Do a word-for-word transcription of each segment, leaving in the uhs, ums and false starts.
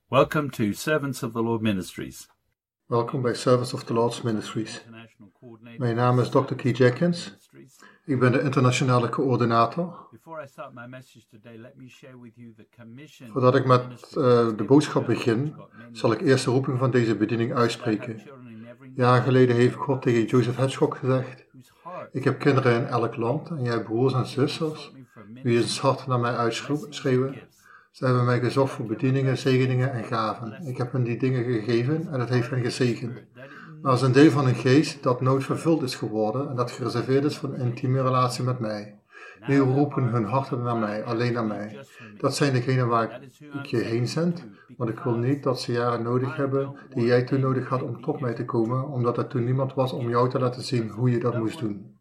Welcome to Servants of the Lord Ministries. Welkom bij Servants of the Lord's Ministries. Mijn naam is dokter Keith Jenkins. Ik ben de internationale coördinator. Voordat ik met uh, de boodschap begin, zal ik eerst de roeping van deze bediening uitspreken. Jaren geleden heeft God tegen Joseph Hedgehog gezegd: ik heb kinderen in elk land en jij hebt broers en zusters. Wie is hart naar mij uitschreeuwen? Ze hebben mij gezocht voor bedieningen, zegeningen en gaven. Ik heb hen die dingen gegeven en het heeft hen gezegend. Maar als een deel van een geest dat nooit vervuld is geworden en dat gereserveerd is voor een intieme relatie met mij. Nu roepen hun harten naar mij, alleen naar mij. Dat zijn degenen waar ik je heen zend, want ik wil niet dat ze jaren nodig hebben die jij toen nodig had om tot mij te komen, omdat er toen niemand was om jou te laten zien hoe je dat moest doen.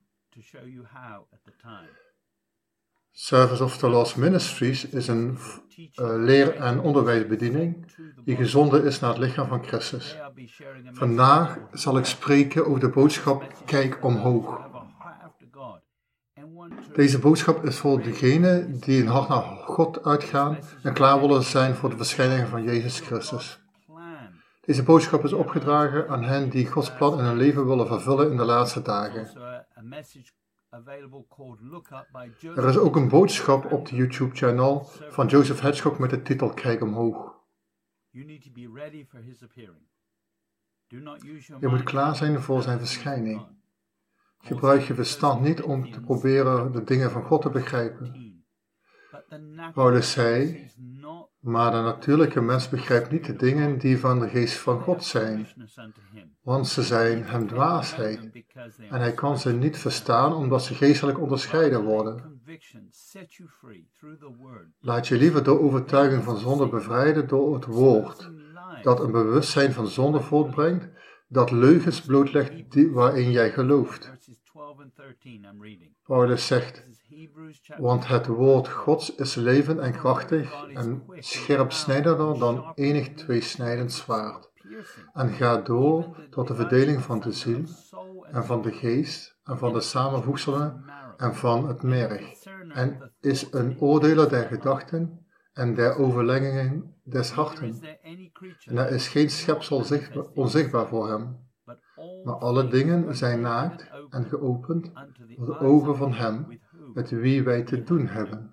Service of the Lord's Ministries is een uh, leer- en onderwijsbediening die gezonden is naar het lichaam van Christus. Vandaag zal ik spreken over de boodschap Kijk omhoog. Deze boodschap is voor degenen die een hart naar God uitgaan en klaar willen zijn voor de verschijning van Jezus Christus. Deze boodschap is opgedragen aan hen die Gods plan in hun leven willen vervullen in de laatste dagen. Er is ook een boodschap op de YouTube-channel van Joseph Hedgehog met de titel Kijk omhoog. Je moet klaar zijn voor zijn verschijning. Gebruik je verstand niet om te proberen de dingen van God te begrijpen. Paulus zei: maar de natuurlijke mens begrijpt niet de dingen die van de geest van God zijn, want ze zijn hem dwaasheid, en hij kan ze niet verstaan omdat ze geestelijk onderscheiden worden. Laat je liever door overtuiging van zonde bevrijden door het woord, dat een bewustzijn van zonde voortbrengt, dat leugens blootlegt die, waarin jij gelooft. Paulus zegt: want het woord Gods is levend en krachtig en scherpsnijdender dan enig tweesnijdend zwaard, en gaat door tot de verdeling van de ziel en van de geest en van de samenvoegselen en van het merg, en is een oordeler der gedachten en der overleggingen des harten. En er is geen schepsel zichtbaar, onzichtbaar voor hem, maar alle dingen zijn naakt en geopend voor de ogen van hem met wie wij te doen hebben.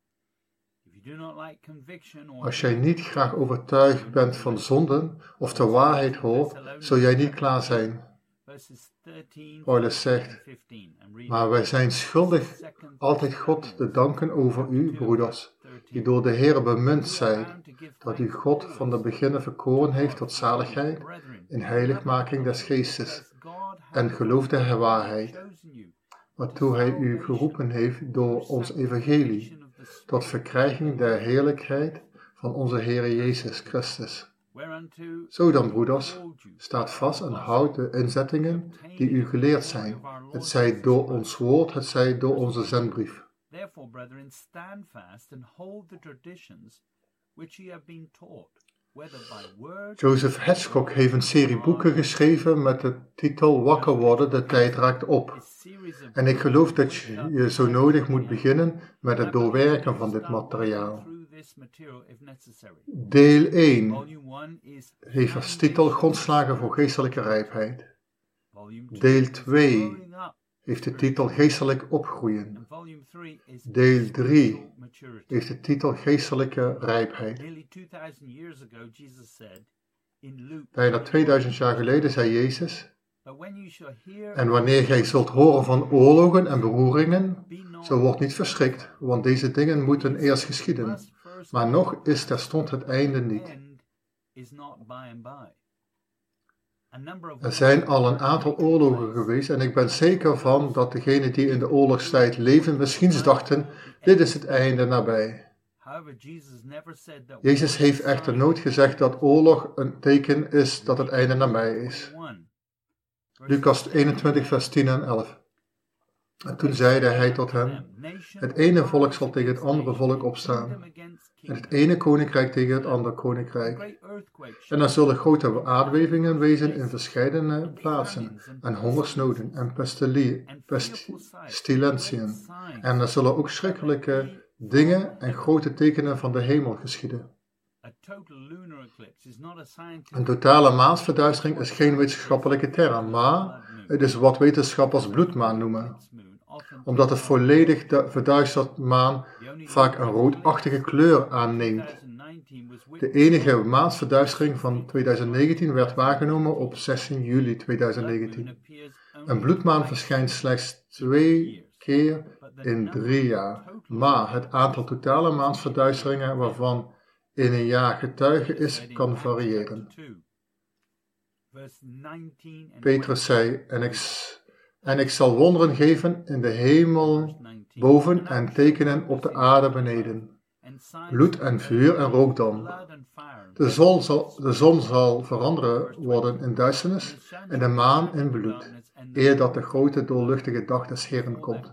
Als jij niet graag overtuigd bent van zonden of de waarheid hoort, zul jij niet klaar zijn. Paulus zegt: maar wij zijn schuldig altijd God te danken over u, broeders, die door de Heer bemind zijt, dat u God van de beginnen verkoren heeft tot zaligheid in heiligmaking des geestes en geloof der waarheid, waartoe hij u geroepen heeft door ons evangelie, tot verkrijging der heerlijkheid van onze Heer Jezus Christus. Zo dan, broeders, staat vast en houd de inzettingen die u geleerd zijn, het zij door ons woord, het zij door onze zendbrief. Joseph Hedgehog heeft een serie boeken geschreven met de titel Wakker worden, de tijd raakt op. En ik geloof dat je, je zo nodig moet beginnen met het doorwerken van dit materiaal. Deel één heeft als titel Grondslagen voor geestelijke rijpheid. Deel twee heeft de titel Geestelijk opgroeien. Deel drie heeft de titel Geestelijke rijpheid. Bijna tweeduizend jaar geleden zei Jezus: en wanneer gij zult horen van oorlogen en beroeringen, zo wordt niet verschrikt, want deze dingen moeten eerst geschieden. Maar nog is terstond het einde niet. Er zijn al een aantal oorlogen geweest en ik ben zeker van dat degenen die in de oorlogstijd leven misschien dachten: dit is het einde nabij. Jezus heeft echter nooit gezegd dat oorlog een teken is dat het einde nabij is. Lucas eenentwintig vers tien en elf. En toen zeide hij tot hen: het ene volk zal tegen het andere volk opstaan, en het ene koninkrijk tegen het andere koninkrijk. En er zullen grote aardbevingen wezen in verscheidene plaatsen, en hongersnoden en pestilentiën. En er zullen ook schrikkelijke dingen en grote tekenen van de hemel geschieden. Een totale maansverduistering is geen wetenschappelijke term, maar het is wat wetenschappers bloedmaan noemen. Omdat het volledig verduisterd maan vaak een roodachtige kleur aanneemt. De enige maansverduistering van tweeduizend negentien werd waargenomen op zestien juli tweeduizend negentien. Een bloedmaan verschijnt slechts twee keer in drie jaar, maar het aantal totale maansverduisteringen waarvan in een jaar getuige is, kan variëren. Petrus zei, en ik, en ik zal wonderen geven in de hemel boven en tekenen op de aarde beneden. Bloed en vuur en rookdom. De zon zal, de zon zal veranderen worden in duisternis en de maan in bloed, eer dat de grote doorluchtige dag des Heeren komt.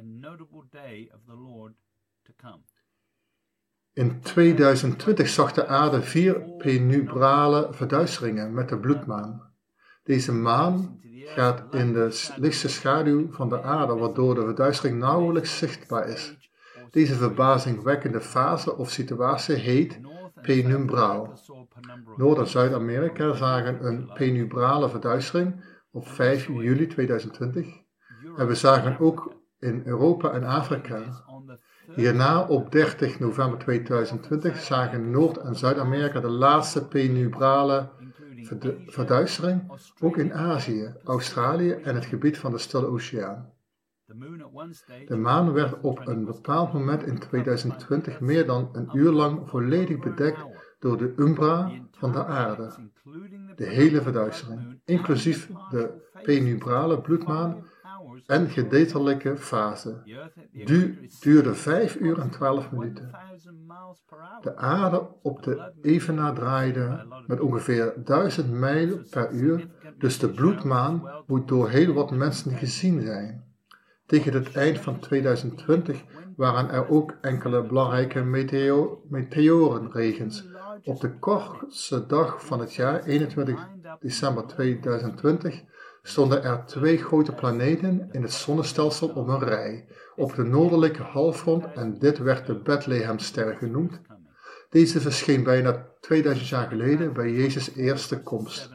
In tweeduizend twintig zag de aarde vier penubrale verduisteringen met de bloedmaan. Deze maan gaat in de lichtste schaduw van de aarde, waardoor de verduistering nauwelijks zichtbaar is. Deze verbazingwekkende fase of situatie heet penumbraal. Noord- en Zuid-Amerika zagen een penubrale verduistering op vijf juli tweeduizend twintig en we zagen ook in Europa en Afrika. Hierna op dertig november tweeduizend twintig zagen Noord- en Zuid-Amerika de laatste penubrale verduistering, ook in Azië, Australië en het gebied van de Stille Oceaan. De maan werd op een bepaald moment in tweeduizend twintig meer dan een uur lang volledig bedekt door de umbra van de aarde. De hele verduistering, inclusief de penubrale bloedmaan en gedeeltelijke fase, du duurde vijf uur en twaalf minuten. De aarde op de evenaar draaide met ongeveer duizend mijl per uur, dus de bloedmaan moet door heel wat mensen gezien zijn. Tegen het eind van tweeduizend twintig waren er ook enkele belangrijke meteo meteorenregens. Op de kortste dag van het jaar, eenentwintig december tweeduizend twintig, stonden er twee grote planeten in het zonnestelsel op een rij, op de noordelijke halfrond, en dit werd de Bethlehemster genoemd. Deze verscheen bijna tweeduizend jaar geleden bij Jezus' eerste komst.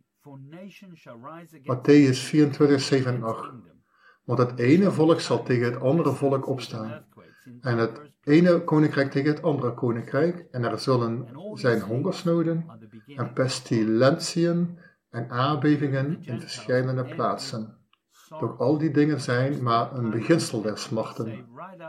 Matthäus vierentwintig, zeven en acht. Want het ene volk zal tegen het andere volk opstaan, en het ene koninkrijk tegen het andere koninkrijk, en er zullen zijn hongersnoden en pestilentiën en aardbevingen in verschillende plaatsen. Doch al die dingen zijn maar een beginsel der smarten.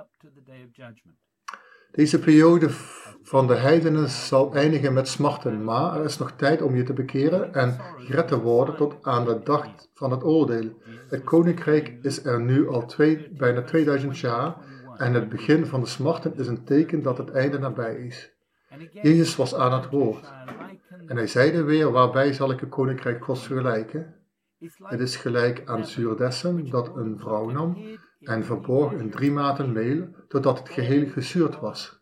Deze periode van de heidenen zal eindigen met smarten, maar er is nog tijd om je te bekeren en gered te worden tot aan de dag van het oordeel. Het koninkrijk is er nu al twee, bijna tweeduizend jaar en het begin van de smarten is een teken dat het einde nabij is. Jezus was aan het woord en hij zeide weer, waarbij zal ik het koninkrijk Gods vergelijken? Het is gelijk aan zuurdessen dat een vrouw nam en verborg in drie maten meel, totdat het geheel gezuurd was.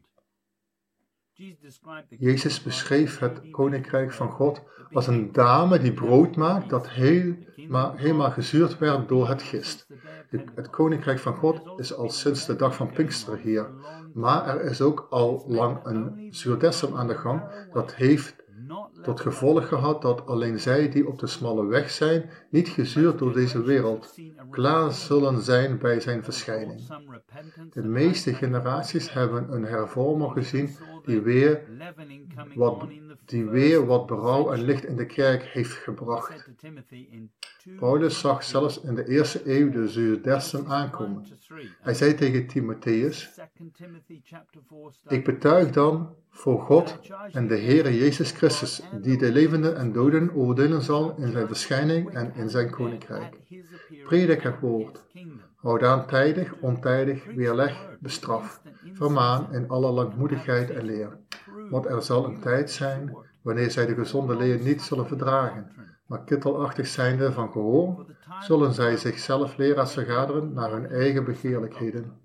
Jezus beschreef het koninkrijk van God als een dame die brood maakt dat heel, maar, helemaal gezuurd werd door het gist. Het koninkrijk van God is al sinds de dag van Pinkster hier, maar er is ook al lang een zuurdessem aan de gang dat heeft tot gevolg gehad dat alleen zij die op de smalle weg zijn, niet gezuurd door deze wereld, klaar zullen zijn bij zijn verschijning. De meeste generaties hebben een hervormer gezien die weer wat, die weer wat berouw en licht in de kerk heeft gebracht. Paulus zag zelfs in de eerste eeuw de zuurdessem aankomen. Hij zei tegen Timotheus, ik betuig dan voor God en de Heere Jezus Christus, die de levenden en doden oordelen zal in zijn verschijning en in zijn koninkrijk. Predik het woord. Houd aan tijdig, ontijdig, weerleg, bestraf, vermaan in alle langmoedigheid en leer. Want er zal een tijd zijn wanneer zij de gezonde leer niet zullen verdragen, maar kittelachtig zijnde van gehoor, zullen zij zichzelf leraars vergaderen naar hun eigen begeerlijkheden.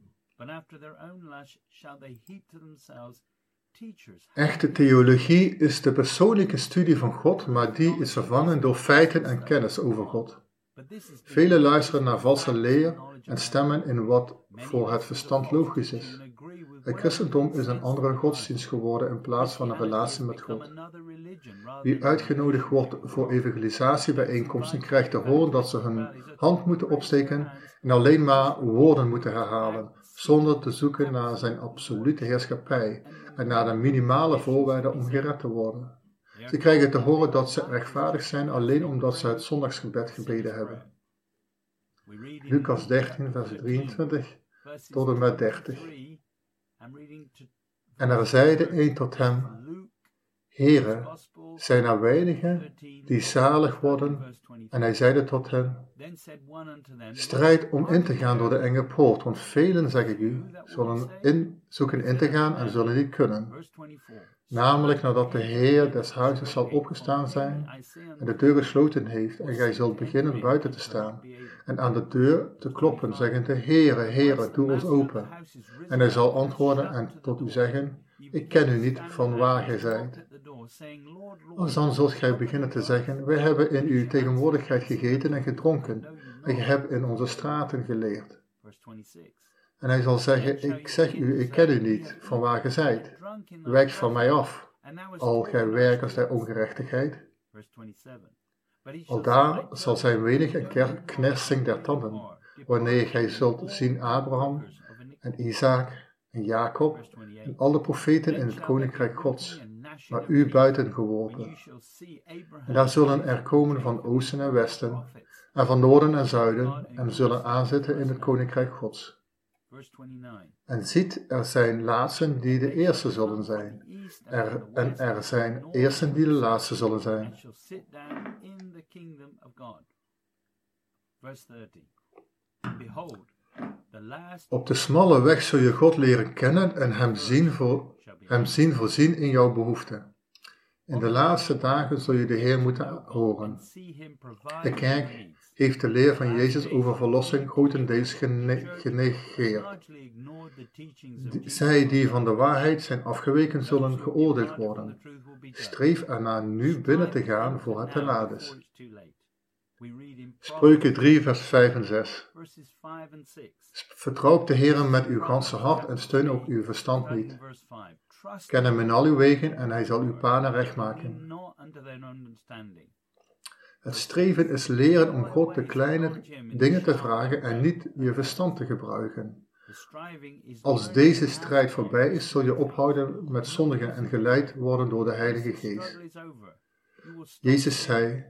Echte theologie is de persoonlijke studie van God, maar die is vervangen door feiten en kennis over God. Velen luisteren naar valse leer en stemmen in wat voor het verstand logisch is. Het christendom is een andere godsdienst geworden in plaats van een relatie met God. Wie uitgenodigd wordt voor evangelisatiebijeenkomsten krijgt te horen dat ze hun hand moeten opsteken en alleen maar woorden moeten herhalen, zonder te zoeken naar zijn absolute heerschappij en naar de minimale voorwaarden om gered te worden. Ze krijgen te horen dat ze rechtvaardig zijn alleen omdat ze het zondagsgebed gebeden hebben. Lucas dertien, vers drieëntwintig tot en met dertig. En er zeide een tot hem: Heere, zijn er weinigen die zalig worden? En hij zeide tot hen: Strijd om in te gaan door de enge poort, want velen, zeg ik u, zullen in, zoeken in te gaan en zullen niet kunnen. Namelijk nadat de Heer des huizes zal opgestaan zijn en de deur gesloten heeft, en gij zult beginnen buiten te staan en aan de deur te kloppen, zeggende: Heere, Heere, doe ons open. En hij zal antwoorden en tot u zeggen: Ik ken u niet van waar gij zijt. Als dan zult gij beginnen te zeggen: Wij hebben in uw tegenwoordigheid gegeten en gedronken, en gij hebt in onze straten geleerd. En hij zal zeggen: Ik zeg u, ik ken u niet van waar gij zijt. Wijkt van mij af, al gij werkers der ongerechtigheid. Aldaar zal zijn wenig een knersing der tanden, wanneer gij zult zien Abraham en Isaac en Jacob en alle profeten in het koninkrijk Gods, maar u buiten geworpen. En daar zullen er komen van oosten en westen, en van noorden en zuiden, en zullen aanzitten in het koninkrijk Gods. En ziet, er zijn laatsten die de eerste zullen zijn, er, en er zijn eersten die de laatste zullen zijn. Op de smalle weg zul je God leren kennen en hem zien, voor, hem zien voorzien in jouw behoeften. In de laatste dagen zul je de Heer moeten horen. De kerk heeft de leer van Jezus over verlossing grotendeels gene- genegeerd. Zij die van de waarheid zijn afgeweken zullen geoordeeld worden. Streef ernaar nu binnen te gaan voor het te laat is. Spreuken drie, vers vijf en zes. Vertrouw op de Heer met uw ganse hart en steun op uw verstand niet. Ken hem in al uw wegen en hij zal uw paden recht maken. Het streven is leren om God de kleine dingen te vragen en niet je verstand te gebruiken. Als deze strijd voorbij is, zul je ophouden met zondigen en geleid worden door de Heilige Geest. Jezus zei: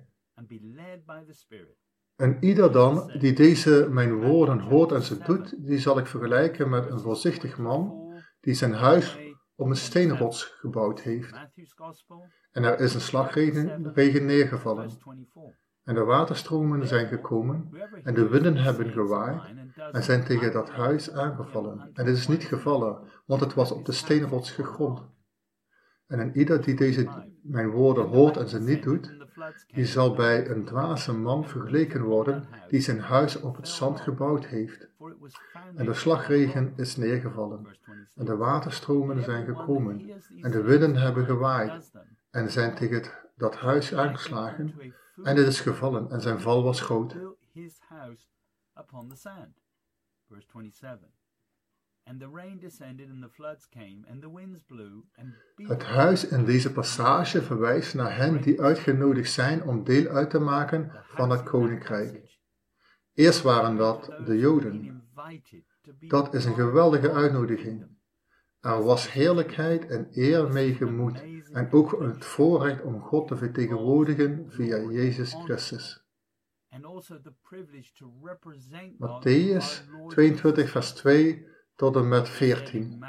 En ieder dan die deze mijn woorden hoort en ze doet, die zal ik vergelijken met een voorzichtig man die zijn huis op een steenrots gebouwd heeft. En er is een slagregen regen neergevallen. En de waterstromen zijn gekomen en de winden hebben gewaaid en zijn tegen dat huis aangevallen. En het is niet gevallen, want het was op de steenrots gegrond. En een ieder die deze mijn woorden hoort en ze niet doet, die zal bij een dwaze man vergeleken worden die zijn huis op het zand gebouwd heeft. En de slagregen is neergevallen, en de waterstromen zijn gekomen, en de winden hebben gewaaid, en zijn tegen dat huis aangeslagen, en het is gevallen, en zijn val was groot. Het huis in deze passage verwijst naar hen die uitgenodigd zijn om deel uit te maken van het koninkrijk. Eerst waren dat de Joden. Dat is een geweldige uitnodiging. Er was heerlijkheid en eer mee gemoed en ook het voorrecht om God te vertegenwoordigen via Jezus Christus. Matthäus tweeëntwintig vers twee tot en met veertien.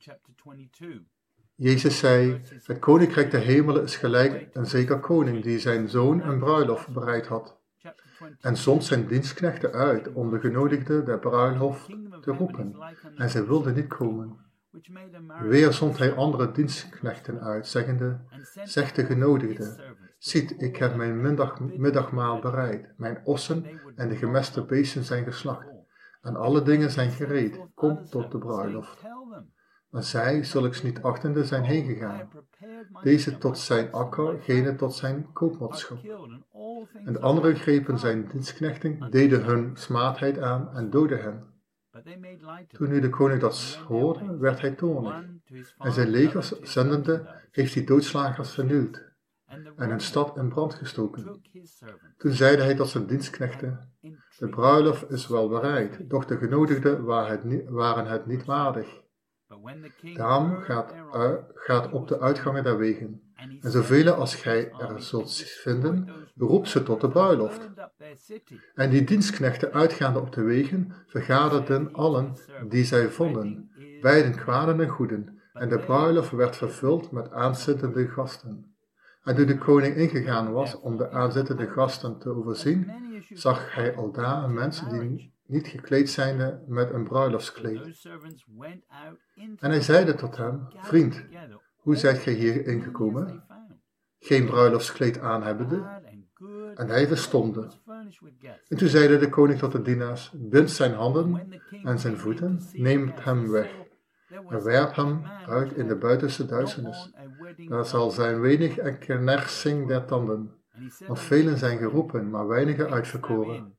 Jezus zei: Het koninkrijk der hemelen is gelijk een zeker koning die zijn zoon een bruiloft bereid had. En zond zijn dienstknechten uit om de genodigden der bruiloft te roepen, en zij wilden niet komen. Weer zond hij andere dienstknechten uit, zeggende: Zeg de genodigden: Ziet, ik heb mijn middag, middagmaal bereid, mijn ossen en de gemeste beesten zijn geslacht, en alle dingen zijn gereed, kom tot de bruiloft. Maar zij, zulks niet achtende, zijn heengegaan, deze tot zijn akker, gene tot zijn koopmanschap. En de anderen grepen zijn dienstknechten, deden hun smaadheid aan en doodden hen. Toen nu de koning dat hoorde, werd hij toornig. En zijn legers zendende, heeft hij doodslagers vernield en een stad in brand gestoken. Toen zeide hij tot zijn dienstknechten: de bruiloft is wel bereid, doch de genodigden waren het niet waardig. Daarom gaat, uh, gaat op de uitgangen der wegen, en zoveel als gij er zult vinden, roep ze tot de bruiloft. En die dienstknechten uitgaande op de wegen, vergaderden allen die zij vonden, beiden kwaden en goeden, en de bruiloft werd vervuld met aanzittende gasten. En toen de koning ingegaan was om de aanzittende gasten te overzien, zag hij aldaar een mens die niet gekleed zijnde met een bruiloftskleed. En hij zeide tot hem: vriend, hoe zijt gij hier ingekomen? Geen bruiloftskleed aan hebbende? En hij verstomde. En toen zeide de koning tot de dienaars: bind zijn handen en zijn voeten, neemt hem weg en werp hem uit in de buitenste duisternis. Daar zal zijn wenig en knersing der tanden, want velen zijn geroepen, maar weinigen uitverkoren.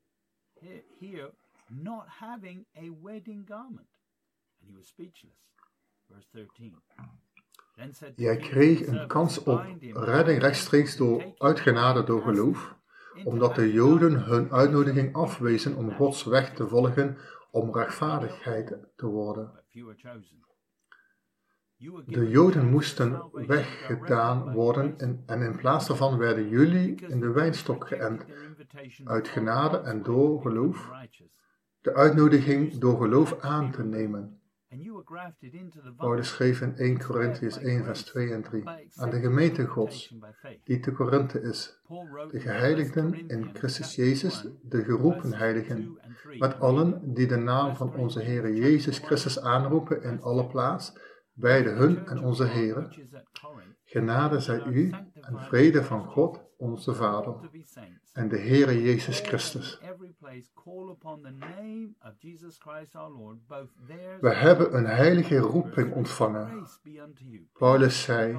Not having a wedding garment. And he was speechless. Verse thirteen. Jij kreeg een kans op redding rechtstreeks door, uit genade door geloof, omdat de Joden hun uitnodiging afwezen om Gods weg te volgen om rechtvaardigheid te worden. De Joden moesten weggedaan worden en, en in plaats daarvan werden jullie in de wijnstok geënt, uit genade en door geloof, de uitnodiging door geloof aan te nemen. Paulus schreef in eerste Korintiërs één vers twee en drie aan de gemeente Gods, die te Korinthe is, de geheiligden in Christus Jezus, de geroepen heiligen, met allen die de naam van onze Heere Jezus Christus aanroepen in alle plaats, beide hun en onze Heere. Genade zij u en vrede van God, onze Vader, en de Heere Jezus Christus. We hebben een heilige roeping ontvangen. Paulus zei,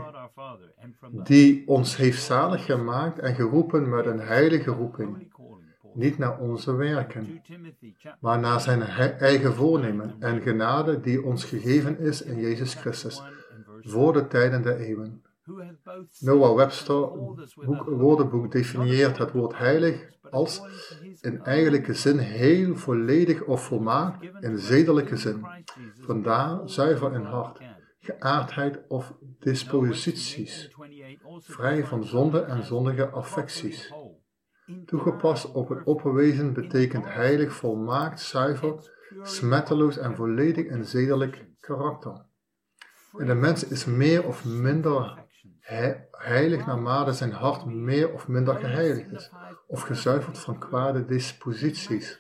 die ons heeft zalig gemaakt en geroepen met een heilige roeping, niet naar onze werken, maar naar zijn eigen voornemen en genade die ons gegeven is in Jezus Christus, voor de tijden der eeuwen. Noah Webster boek, woordenboek definieert het woord heilig als in eigenlijke zin heel, volledig of volmaakt in zedelijke zin. Vandaar zuiver in hart, geaardheid of disposities, vrij van zonde en zondige affecties. Toegepast op het opperwezen betekent heilig, volmaakt, zuiver, smetteloos en volledig in zedelijk karakter. En de mens is meer of minder heilig naarmate zijn hart meer of minder geheiligd is, of gezuiverd van kwade disposities.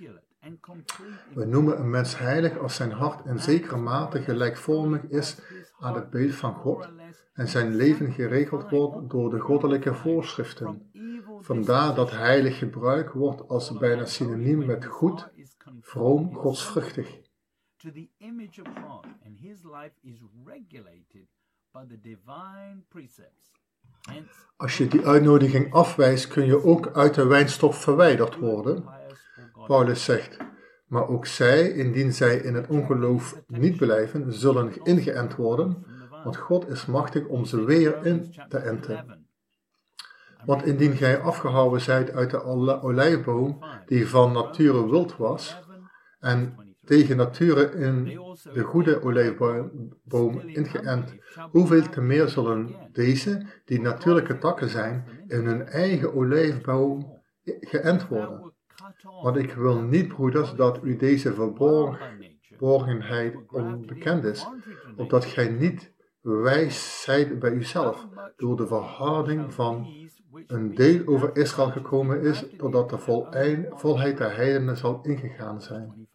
We noemen een mens heilig als zijn hart in zekere mate gelijkvormig is aan het beeld van God en zijn leven geregeld wordt door de goddelijke voorschriften. Vandaar dat heilig gebruikt wordt als bijna synoniem met goed, vroom, godsvruchtig. To the image of God, and his life is regulated by the divine precepts. Als je die uitnodiging afwijst, kun je ook uit de wijnstok verwijderd worden. Paulus zegt, maar ook zij, indien zij in het ongeloof niet blijven, zullen ingeënt worden, want God is machtig om ze weer in te enten. Want indien gij afgehouden zijt uit de olijfboom, die van nature wild was, en tegen nature in de goede olijfboom ingeënt, hoeveel te meer zullen deze, die natuurlijke takken zijn, in hun eigen olijfboom geënt worden. Want ik wil niet, broeders, dat u deze verborgenheid onbekend is, opdat gij niet wijs zijt bij uzelf, door de verharding van een deel over Israël gekomen is, totdat de volheid der heidenen zal ingegaan zijn.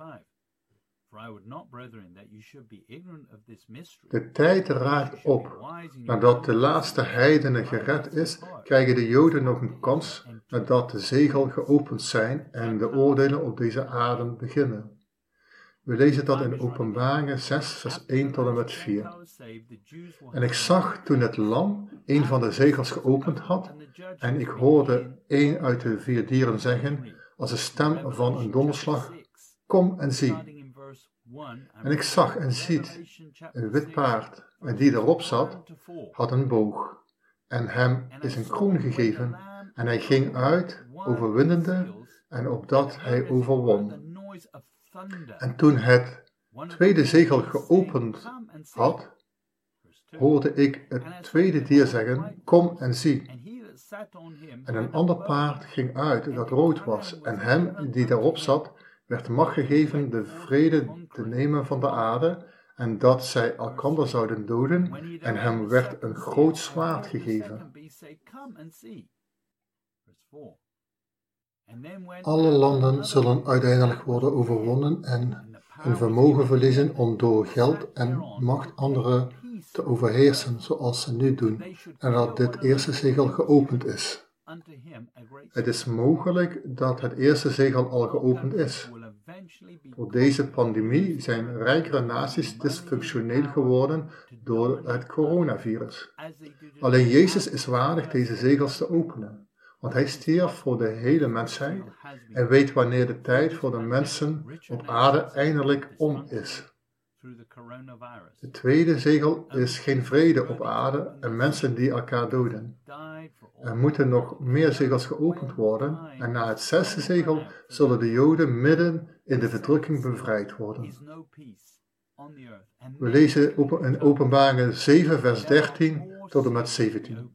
De tijd raakt op. Nadat de laatste heidene gered is, krijgen de Joden nog een kans nadat de zegel geopend zijn en de oordelen op deze aarde beginnen. We lezen dat in Openbaringen zes, vers één tot en met vier. En ik zag toen het lam een van de zegels geopend had, en ik hoorde een uit de vier dieren zeggen, als de stem van een donderslag, kom en zie. En ik zag en ziet een wit paard, en die erop zat, had een boog. En hem is een kroon gegeven, en hij ging uit, overwinnende, en opdat hij overwon. En toen het tweede zegel geopend had, hoorde ik het tweede dier zeggen, kom en zie. En een ander paard ging uit dat rood was, en hem die daarop zat, werd macht gegeven de vrede te nemen van de aarde, en dat zij elkander zouden doden, en hem werd een groot zwaard gegeven. Alle landen zullen uiteindelijk worden overwonnen en hun vermogen verliezen om door geld en macht anderen te overheersen, zoals ze nu doen, en dat dit eerste zegel geopend is. Het is mogelijk dat het eerste zegel al geopend is. Door deze pandemie zijn rijkere naties dysfunctioneel geworden door het coronavirus. Alleen Jezus is waardig deze zegels te openen, want hij stierf voor de hele mensheid en weet wanneer de tijd voor de mensen op aarde eindelijk om is. Het tweede zegel is geen vrede op aarde en mensen die elkaar doden. Er moeten nog meer zegels geopend worden en na het zesde zegel zullen de Joden midden in de verdrukking bevrijd worden. We lezen in Openbaringen zeven vers dertien tot en met zeventien.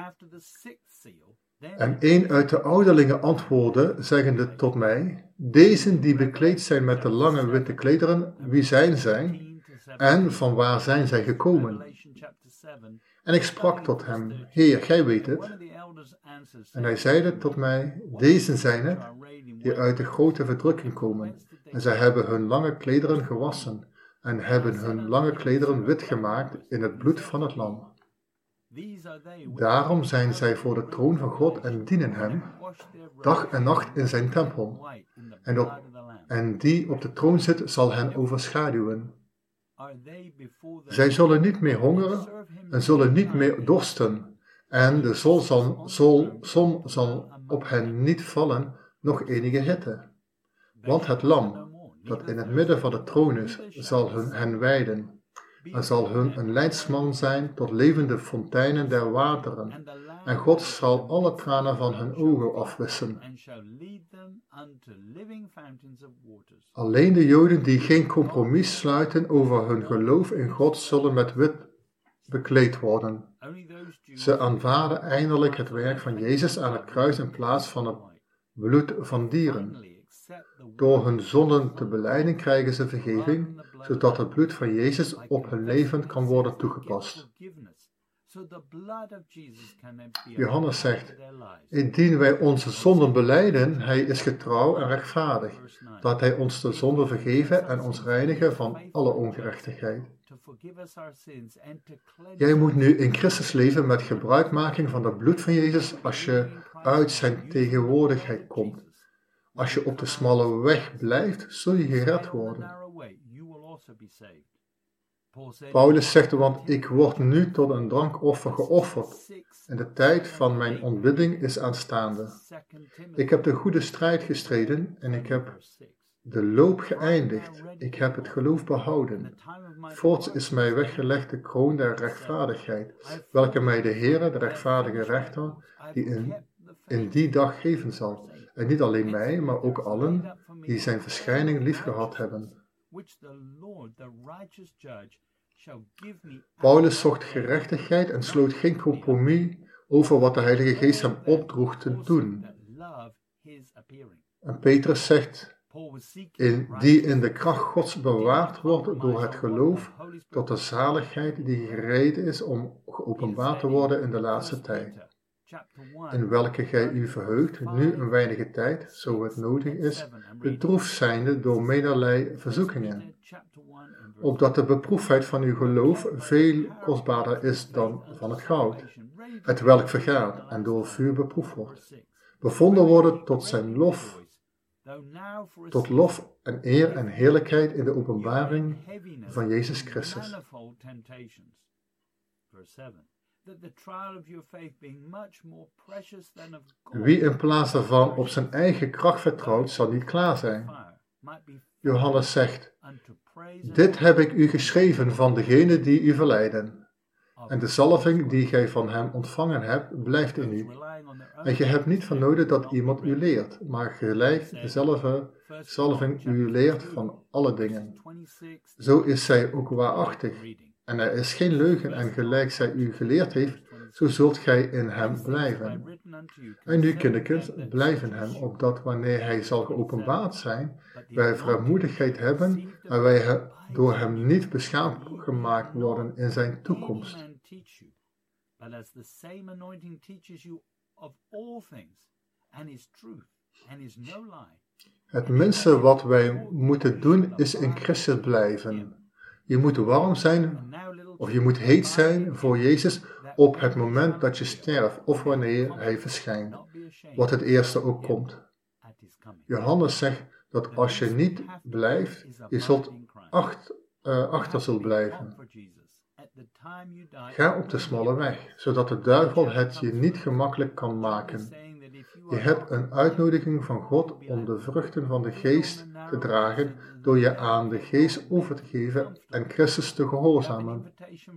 En een uit de ouderlingen antwoordde, zeggende tot mij, deze die bekleed zijn met de lange witte klederen, wie zijn zij? En van waar zijn zij gekomen? En ik sprak tot hem, Heer, gij weet het. En hij zeide tot mij, deze zijn het, die uit de grote verdrukking komen. En zij hebben hun lange klederen gewassen, en hebben hun lange klederen wit gemaakt in het bloed van het lam. Daarom zijn zij voor de troon van God en dienen hem, dag en nacht in zijn tempel. En, op, en die op de troon zit, zal hen overschaduwen. Zij zullen niet meer hongeren en zullen niet meer dorsten, en de zon zal, zon, zon zal op hen niet vallen, nog enige hitte. Want het lam, dat in het midden van de troon is, zal hun, hen weiden. En zal hun een leidsman zijn tot levende fonteinen der wateren. En God zal alle tranen van hun ogen afwissen. Alleen de Joden die geen compromis sluiten over hun geloof in God zullen met wit bekleed worden. Ze aanvaarden eindelijk het werk van Jezus aan het kruis in plaats van het bloed van dieren. Door hun zonden te belijden krijgen ze vergeving, zodat het bloed van Jezus op hun leven kan worden toegepast. Johannes zegt, indien wij onze zonden belijden, hij is getrouw en rechtvaardig, dat hij ons de zonden vergeven en ons reinigen van alle ongerechtigheid. Jij moet nu in Christus leven met gebruikmaking van het bloed van Jezus als je uit zijn tegenwoordigheid komt. Als je op de smalle weg blijft, zul je gered worden. Paulus zegt, want ik word nu tot een drankoffer geofferd en de tijd van mijn ontbidding is aanstaande. Ik heb de goede strijd gestreden en ik heb de loop geëindigd. Ik heb het geloof behouden. Voorts is mij weggelegd de kroon der rechtvaardigheid, welke mij de Heere, de rechtvaardige rechter, die in, in die dag geven zal. En niet alleen mij, maar ook allen die zijn verschijning liefgehad hebben. Paulus zocht gerechtigheid en sloot geen compromis over wat de Heilige Geest hem opdroeg te doen. En Petrus zegt, in, die in de kracht Gods bewaard wordt door het geloof tot de zaligheid die gereed is om geopenbaard te worden in de laatste tijd. In welke gij u verheugt, nu een weinige tijd, zo het nodig is, bedroefd zijnde door menerlei verzoekingen, opdat de beproefdheid van uw geloof veel kostbaarder is dan van het goud, het welk vergaat en door vuur beproefd wordt, bevonden worden tot zijn lof, tot lof en eer en heerlijkheid in de openbaring van Jezus Christus. Wie in plaats daarvan op zijn eigen kracht vertrouwt, zal niet klaar zijn. Johannes zegt, dit heb ik u geschreven van degenen die u verleiden. En de zalving die gij van hem ontvangen hebt, blijft in u. En je hebt niet van nodig dat iemand u leert, maar gelijk dezelfde zalving u leert van alle dingen. Zo is zij ook waarachtig. En er is geen leugen, en gelijk zij u geleerd heeft, zo zult gij in hem blijven. En nu, kinderkens, blijven hem, opdat wanneer hij zal geopenbaard zijn, wij vrijmoedigheid hebben en wij door hem niet beschaamd gemaakt worden in zijn toekomst. Het minste wat wij moeten doen is in Christus blijven. Je moet warm zijn, of je moet heet zijn voor Jezus op het moment dat je sterft, of wanneer hij verschijnt, wat het eerste ook komt. Johannes zegt dat als je niet blijft, je zult acht, uh, achter zult blijven. Ga op de smalle weg, zodat de duivel het je niet gemakkelijk kan maken. Je hebt een uitnodiging van God om de vruchten van de geest te dragen door je aan de geest over te geven en Christus te gehoorzamen.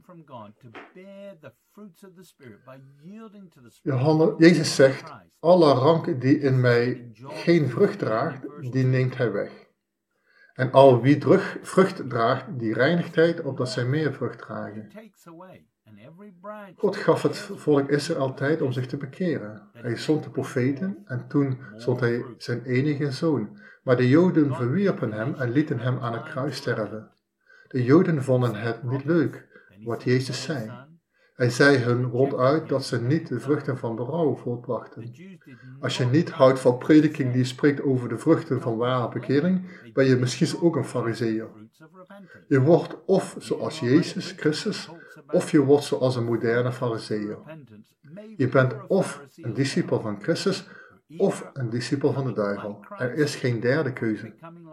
Johannes, Jezus zegt, alle rank die in mij geen vrucht draagt, die neemt hij weg. En al wie terug vrucht draagt, die reinigt hij, opdat zij meer vrucht dragen. God gaf het volk Israël tijd om zich te bekeren. Hij zond de profeten en toen zond hij zijn enige zoon. Maar de Joden verwierpen hem en lieten hem aan het kruis sterven. De Joden vonden het niet leuk, wat Jezus zei. Hij zei hun ronduit dat ze niet de vruchten van berouw voortbrachten. Als je niet houdt van prediking die spreekt over de vruchten van ware bekering, ben je misschien ook een farizeeër. Je wordt of zoals Jezus Christus, of je wordt zoals een moderne farizeeër. Je bent of een discipel van Christus, of een discipel van de duivel. Er is geen derde keuze.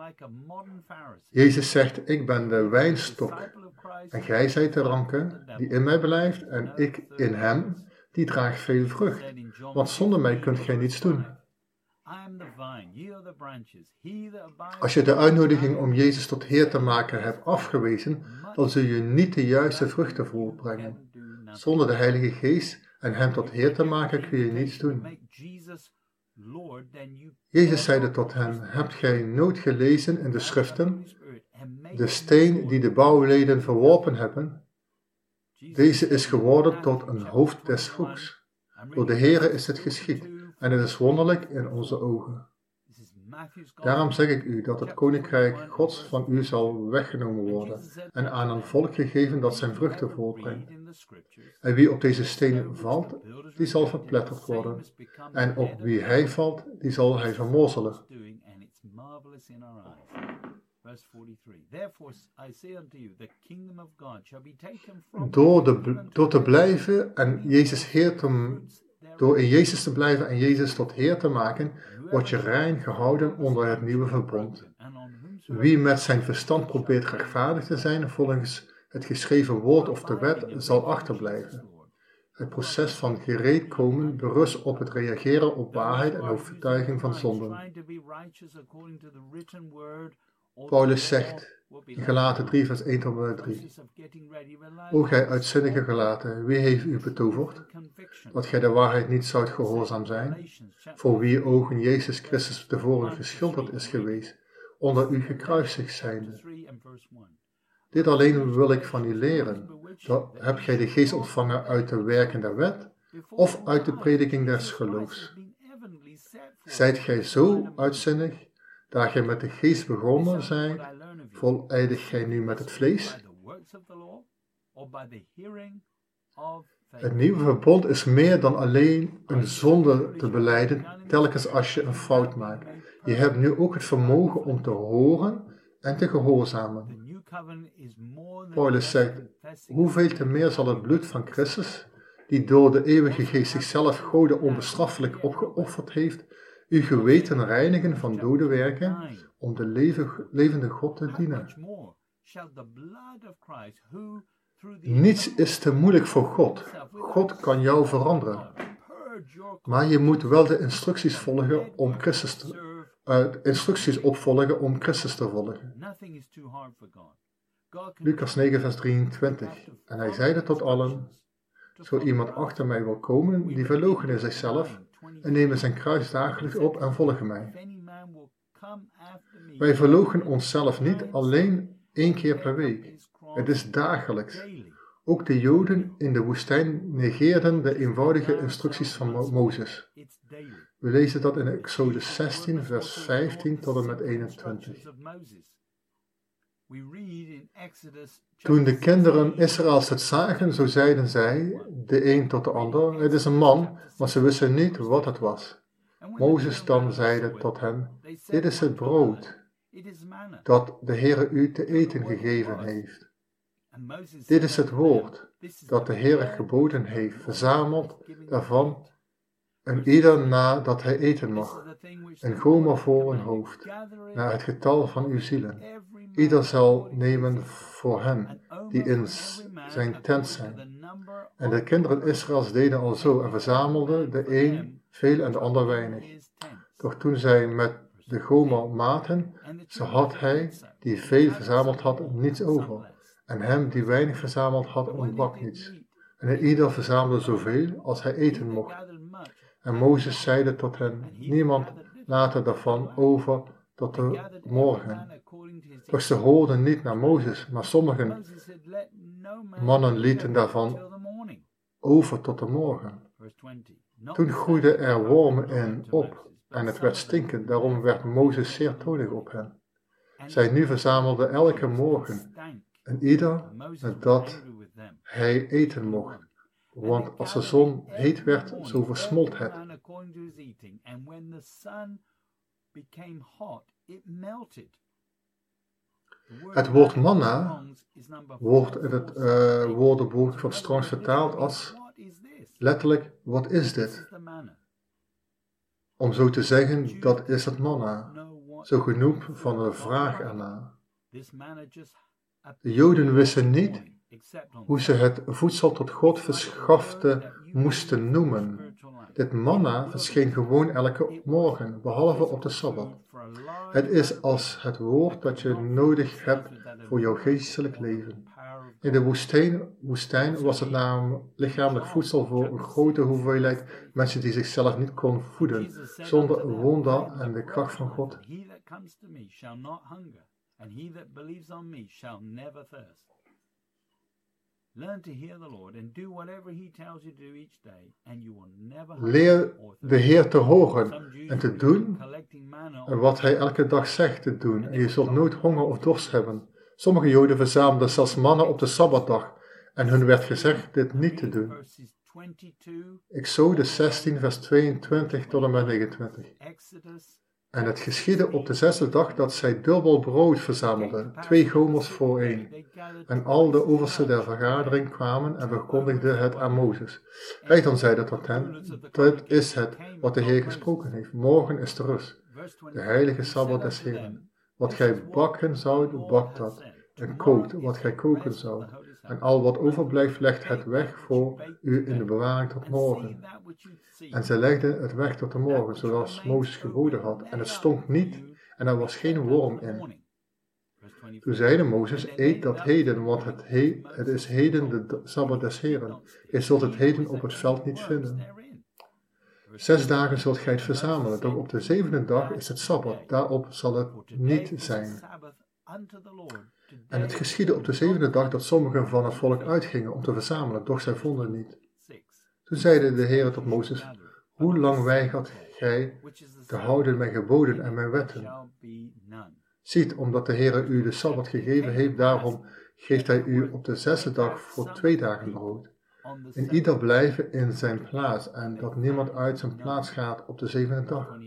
Jezus zegt, ik ben de wijnstok, en gij zijt de ranke, die in mij blijft, en ik in hem, die draagt veel vrucht. Want zonder mij kunt gij niets doen. Als je de uitnodiging om Jezus tot Heer te maken hebt afgewezen, dan zul je niet de juiste vruchten voortbrengen. Zonder de Heilige Geest en hem tot Heer te maken kun je niets doen. Jezus zeide tot hen, hebt gij nooit gelezen in de schriften, de steen die de bouwleden verworpen hebben, deze is geworden tot een hoofd des hoeks. Door de Heere is het geschied, en het is wonderlijk in onze ogen. Daarom zeg ik u dat het koninkrijk Gods van u zal weggenomen worden, en aan een volk gegeven dat zijn vruchten voortbrengt. En wie op deze steen valt, die zal verpletterd worden, en op wie hij valt, die zal hij vermorzelen. Door, de, door te blijven en Jezus Heer te, door in Jezus te blijven en Jezus tot Heer te maken, word je rein gehouden onder het nieuwe verbond. Wie met zijn verstand probeert rechtvaardig te zijn volgens het geschreven woord of de wet, zal achterblijven. Het proces van gereedkomen berust op het reageren op waarheid en overtuiging van zonden. Paulus zegt in Galaten drie vers één tot drie, O gij uitzinnige gelaten, wie heeft u betoverd, dat gij de waarheid niet zoudt gehoorzaam zijn, voor wie ogen Jezus Christus tevoren geschilderd is geweest, onder u gekruisigd zijnde. Dit alleen wil ik van u leren. Dat, heb gij de geest ontvangen uit de werken der wet, of uit de prediking des geloofs? Zijt gij zo uitzinnig, dat gij met de geest begonnen zijt, voleindig gij nu met het vlees? Het nieuwe verbond is meer dan alleen een zonde te belijden, telkens als je een fout maakt. Je hebt nu ook het vermogen om te horen en te gehoorzamen. Paulus zegt, hoeveel te meer zal het bloed van Christus, die door de eeuwige geest zichzelf Gode onbestraffelijk opgeofferd heeft, uw geweten reinigen van dode werken, om de levende God te dienen. Niets is te moeilijk voor God. God kan jou veranderen. Maar je moet wel de instructies volgen om Christus te, uh, instructies opvolgen om Christus te volgen. Lucas negen vers drieëntwintig. En hij zeide tot allen, zo iemand achter mij wil komen, die verloochene zichzelf en nemen zijn kruis dagelijks op en volgen mij. Wij verloochenen onszelf niet alleen één keer per week. Het is dagelijks. Ook de Joden in de woestijn negeerden de eenvoudige instructies van Mo- Mozes. We lezen dat in Exodus zestien vers vijftien tot en met eenentwintig. Toen de kinderen Israëls het zagen, zo zeiden zij, de een tot de ander, het is een man, maar ze wisten niet wat het was. Mozes dan zeide tot hen, dit is het brood dat de Heere u te eten gegeven heeft. Dit is het woord dat de Heere geboden heeft, verzameld daarvan en ieder na dat hij eten mag, een gomer voor een hoofd, naar het getal van uw zielen. Ieder zal nemen voor hen, die in zijn tent zijn. En de kinderen Israëls deden al zo en verzamelden de een veel en de ander weinig. Doch toen zij met de gomer maten, zo had hij, die veel verzameld had, niets over. En hem, die weinig verzameld had, ontbrak niets. En ieder verzamelde zoveel als hij eten mocht. En Mozes zeide tot hen, niemand laat er daarvan over tot de morgen. Doch ze hoorden niet naar Mozes, maar sommige mannen lieten daarvan over tot de morgen. Toen groeiden er wormen in op en het werd stinkend, daarom werd Mozes zeer toornig op hen. Zij nu verzamelden elke morgen en ieder dat hij eten mocht. Want als de zon heet werd, zo versmolt het. Het woord manna wordt in het uh, woordenboek van Strongs vertaald als letterlijk, wat is dit? Om zo te zeggen, dat is het manna, zo genoemd van een vraag erna. De Joden wisten niet hoe ze het voedsel tot God verschafte moesten noemen. Dit manna verscheen gewoon elke morgen, behalve op de Sabbat. Het is als het woord dat je nodig hebt voor jouw geestelijk leven. In de woestijn, woestijn was het namelijk lichamelijk voedsel voor een grote hoeveelheid mensen die zichzelf niet kon voeden, zonder wonder en de kracht van God. Leer de Heer te horen en te doen wat Hij elke dag zegt te doen, en je zult nooit honger of dorst hebben. Sommige Joden verzamelden zelfs manna op de Sabbatdag, en hun werd gezegd dit niet te doen. Exodus zestien vers tweeëntwintig tot en met negenentwintig. En het geschiedde op de zesde dag dat zij dubbel brood verzamelden, twee gomers voor één. En al de oversten der vergadering kwamen en verkondigden het aan Mozes. Hij dan zeide tot hen, dit is het wat de Heer gesproken heeft. Morgen is de rust, de heilige Sabbat des Heeren. Wat gij bakken zoudt, bak dat. En kookt wat gij koken zoudt. En al wat overblijft, legt het weg voor u in de bewaring tot morgen. En zij legden het weg tot de morgen, zoals Mozes geboden had. En het stonk niet, en er was geen worm in. Toen zeide Mozes, eet dat heden, want het, he het is heden de Sabbat des Heeren. Je zult het heden op het veld niet vinden. Zes dagen zult gij het verzamelen, doch op de zevende dag is het Sabbat, daarop zal het niet zijn. En het geschiedde op de zevende dag dat sommigen van het volk uitgingen om te verzamelen, doch zij vonden het niet. Toen zeide de Heer tot Mozes, hoe lang weigert gij te houden mijn geboden en mijn wetten? Ziet, omdat de Heer u de Sabbat gegeven heeft, daarom geeft hij u op de zesde dag voor twee dagen brood. En ieder blijven in zijn plaats, en dat niemand uit zijn plaats gaat op de zevende dag.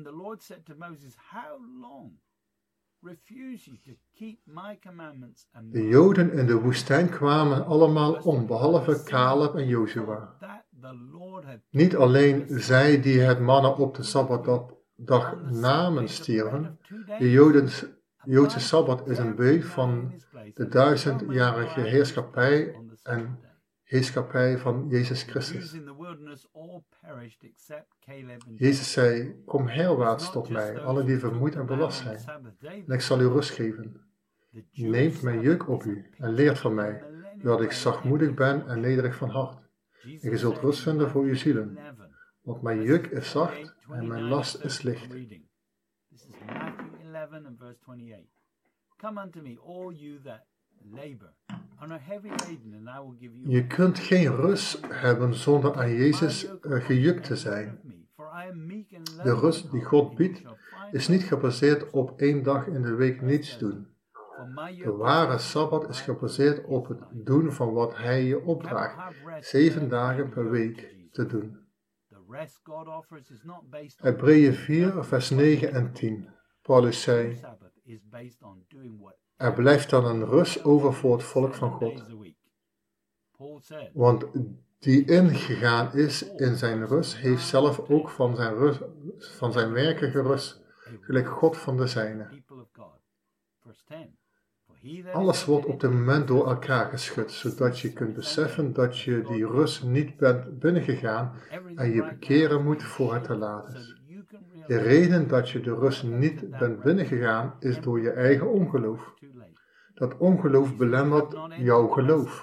De Joden in de woestijn kwamen allemaal om, behalve Caleb en Jozua. Niet alleen zij die het manna op de Sabbatdag namen stierven. De Jodens, Joodse Sabbat is een beeld van de duizendjarige heerschappij en heerschappij van Jezus Christus. Jezus zei, kom herwaarts tot mij, allen die vermoeid en belast zijn, en ik zal u rust geven. Neemt mijn juk op u en leert van mij, dat ik zachtmoedig ben en nederig van hart. En je zult rust vinden voor uw zielen. Want mijn juk is zacht en mijn last is licht. This is Matthew eleven and verse twenty-eight. Come unto me, all you that labor and are heavy laden, and I will give you. Je kunt geen rust hebben zonder aan Jezus uh, gejukt te zijn. De rust die God biedt is niet gebaseerd op één dag in de week niets doen. De ware Sabbat is gebaseerd op het doen van wat Hij je opdraagt, zeven dagen per week te doen. Hebreeën vier, vers negen en tien. Paulus zei, er blijft dan een rust over voor het volk van God. Want die ingegaan is in zijn rust, heeft zelf ook van zijn, rust, van zijn werken gerust, gelijk God van de zijne. Alles wordt op dit moment door elkaar geschud, zodat je kunt beseffen dat je die rust niet bent binnengegaan en je bekeren moet voor het te laat is. De reden dat je de rust niet bent binnengegaan is door je eigen ongeloof. Dat ongeloof belemmert jouw geloof.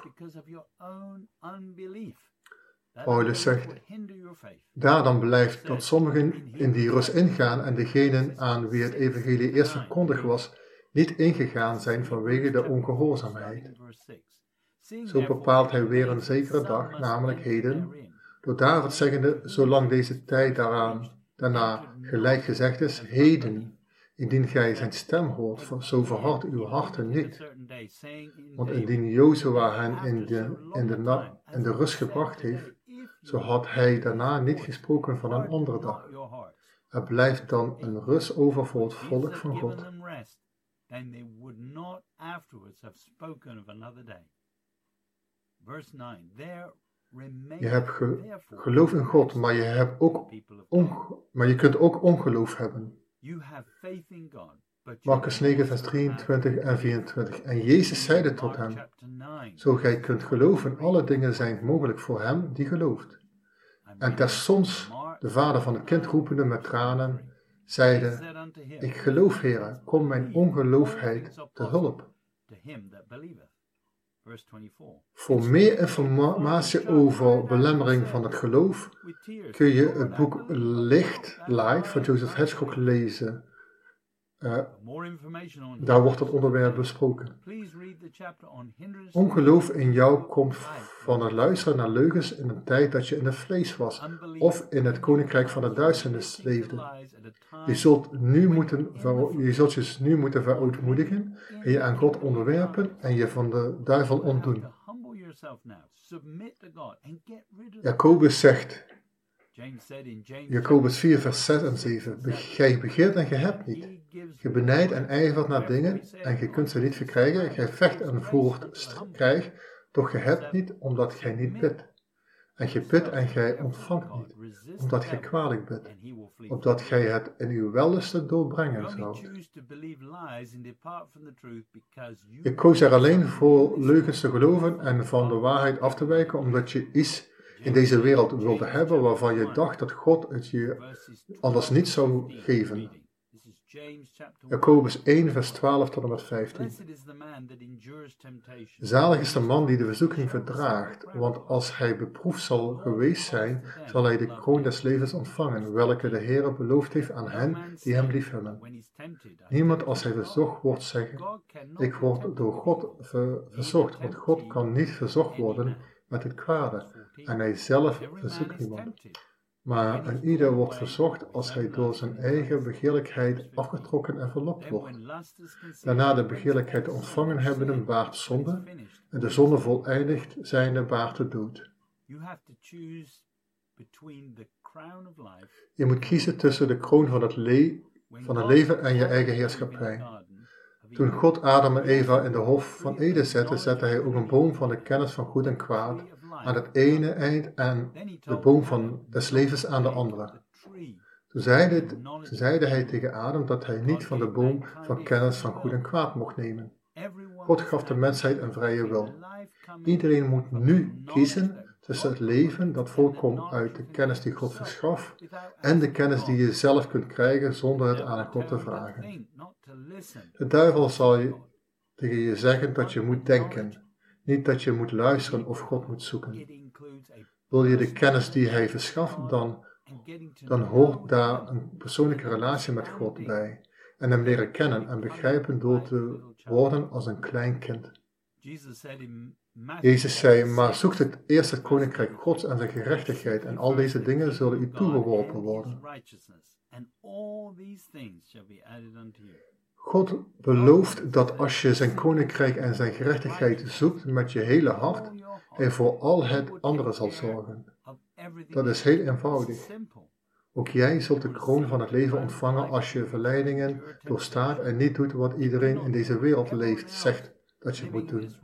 Paulus zegt, daar dan blijft dat sommigen in die rust ingaan en degenen aan wie het evangelie eerst verkondigd was, niet ingegaan zijn vanwege de ongehoorzaamheid. Zo bepaalt hij weer een zekere dag, namelijk heden, door David zeggende, zolang deze tijd daaraan, daarna gelijk gezegd is, heden, indien gij zijn stem hoort, zo verhard uw harten niet. Want indien Jozua hen in de, in, de na, in de rust gebracht heeft, zo had hij daarna niet gesproken van een andere dag. Er blijft dan een rust over voor het volk van God. Then they would not afterwards have spoken of another day. Verse nine. There remain. Je hebt ge geloof in God, maar je, hebt ook maar je kunt ook ongeloof hebben. Marcus negen, vers drieëntwintig en vierentwintig. En Jezus zeide tot hem, zo gij kunt geloven, alle dingen zijn mogelijk voor hem die gelooft. En terstond de vader van het kind roepende met tranen, zeide, ik geloof, Heere, kom mijn ongeloofheid te hulp. Voor meer informatie over belemmering van het geloof kun je het boek Licht, Light van Joseph Hitchcock lezen. Uh, daar wordt het onderwerp besproken. Ongeloof in jou komt van het luisteren naar leugens in een tijd dat je in het vlees was of in het koninkrijk van de duisternis leefde. Je zult, nu moeten, je zult je nu moeten verootmoedigen en je aan God onderwerpen en je van de duivel ontdoen. Jacobus zegt, Jacobus vier, vers zes en zeven. Gij begeert en gij hebt niet. Je benijdt en ijvert naar dingen en je kunt ze niet verkrijgen. Gij vecht en voert krijg, doch je hebt niet, omdat gij niet bidt. En je bidt en gij ontvangt niet, omdat gij kwalijk bidt, opdat gij het in uw wellusten doorbrengen zoudt. Je koos er alleen voor leugens te geloven en van de waarheid af te wijken, omdat je iets in deze wereld wilde hebben waarvan je dacht dat God het je anders niet zou geven. Jacobus één, vers twaalf tot en met vijftien. Zalig is de man die de verzoeking verdraagt, want als hij beproefd zal geweest zijn, zal hij de kroon des levens ontvangen, welke de Heere beloofd heeft aan hen die hem liefhebben. Niemand als hij verzocht wordt zeggen, ik word door God ver verzocht, want God kan niet verzocht worden met het kwade, en hij zelf verzoekt niemand. Maar een ieder wordt verzocht als hij door zijn eigen begeerlijkheid afgetrokken en verlokt wordt. Daarna de begeerlijkheid te ontvangen hebben baart zonde, en de zonde voleindigd zijnde baart de dood. Je moet kiezen tussen de kroon van het, le van het leven en je eigen heerschappij. Toen God Adam en Eva in de hof van Eden zette, zette hij ook een boom van de kennis van goed en kwaad aan het ene eind en de boom van des levens aan de andere. Toen zeide, toen zeide hij tegen Adam dat hij niet van de boom van kennis van goed en kwaad mocht nemen. God gaf de mensheid een vrije wil. Iedereen moet nu kiezen tussen het leven dat voortkomt uit de kennis die God verschaft en de kennis die je zelf kunt krijgen zonder het aan God te vragen. De duivel zal je tegen je zeggen dat je moet denken, niet dat je moet luisteren of God moet zoeken. Wil je de kennis die Hij verschaft, dan, dan hoort daar een persoonlijke relatie met God bij en Hem leren kennen en begrijpen door te worden als een klein kind. Jezus zei, maar zoekt het eerst het koninkrijk Gods en zijn gerechtigheid en al deze dingen zullen u toegeworpen worden. God belooft dat als je zijn koninkrijk en zijn gerechtigheid zoekt met je hele hart, Hij voor al het andere zal zorgen. Dat is heel eenvoudig. Ook jij zult de kroon van het leven ontvangen als je verleidingen doorstaat en niet doet wat iedereen in deze wereld leeft, zegt dat je moet doen.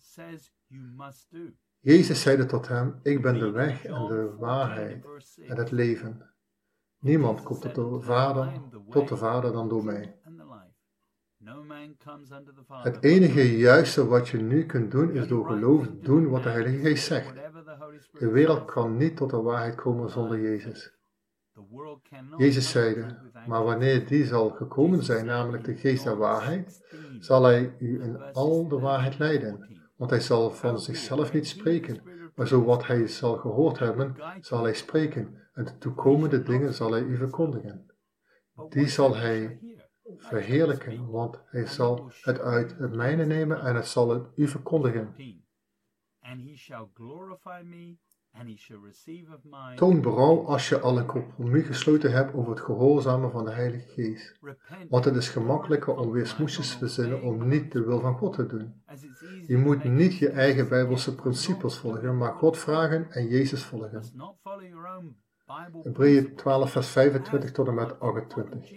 Jezus zeide tot hem, ik ben de weg en de waarheid en het leven. Niemand komt tot de Vader, tot de Vader dan door mij. Het enige juiste wat je nu kunt doen is door geloof doen wat de Heilige Geest zegt. De wereld kan niet tot de waarheid komen zonder Jezus. Jezus zeide, maar wanneer die zal gekomen zijn, namelijk de Geest der waarheid, zal Hij u in al de waarheid leiden. Want Hij zal van zichzelf niet spreken, maar zo wat Hij zal gehoord hebben, zal Hij spreken, en de toekomende dingen zal Hij u verkondigen. Die zal Hij verheerlijken, want Hij zal het uit het mijne nemen en het zal het u verkondigen. Toon berouw als je al een compromis gesloten hebt over het gehoorzamen van de Heilige Geest. Want het is gemakkelijker om weer smoesjes te verzinnen om niet de wil van God te doen. Je moet niet je eigen Bijbelse principes volgen, maar God vragen en Jezus volgen. Hebreeën twaalf vers vijfentwintig tot en met achtentwintig.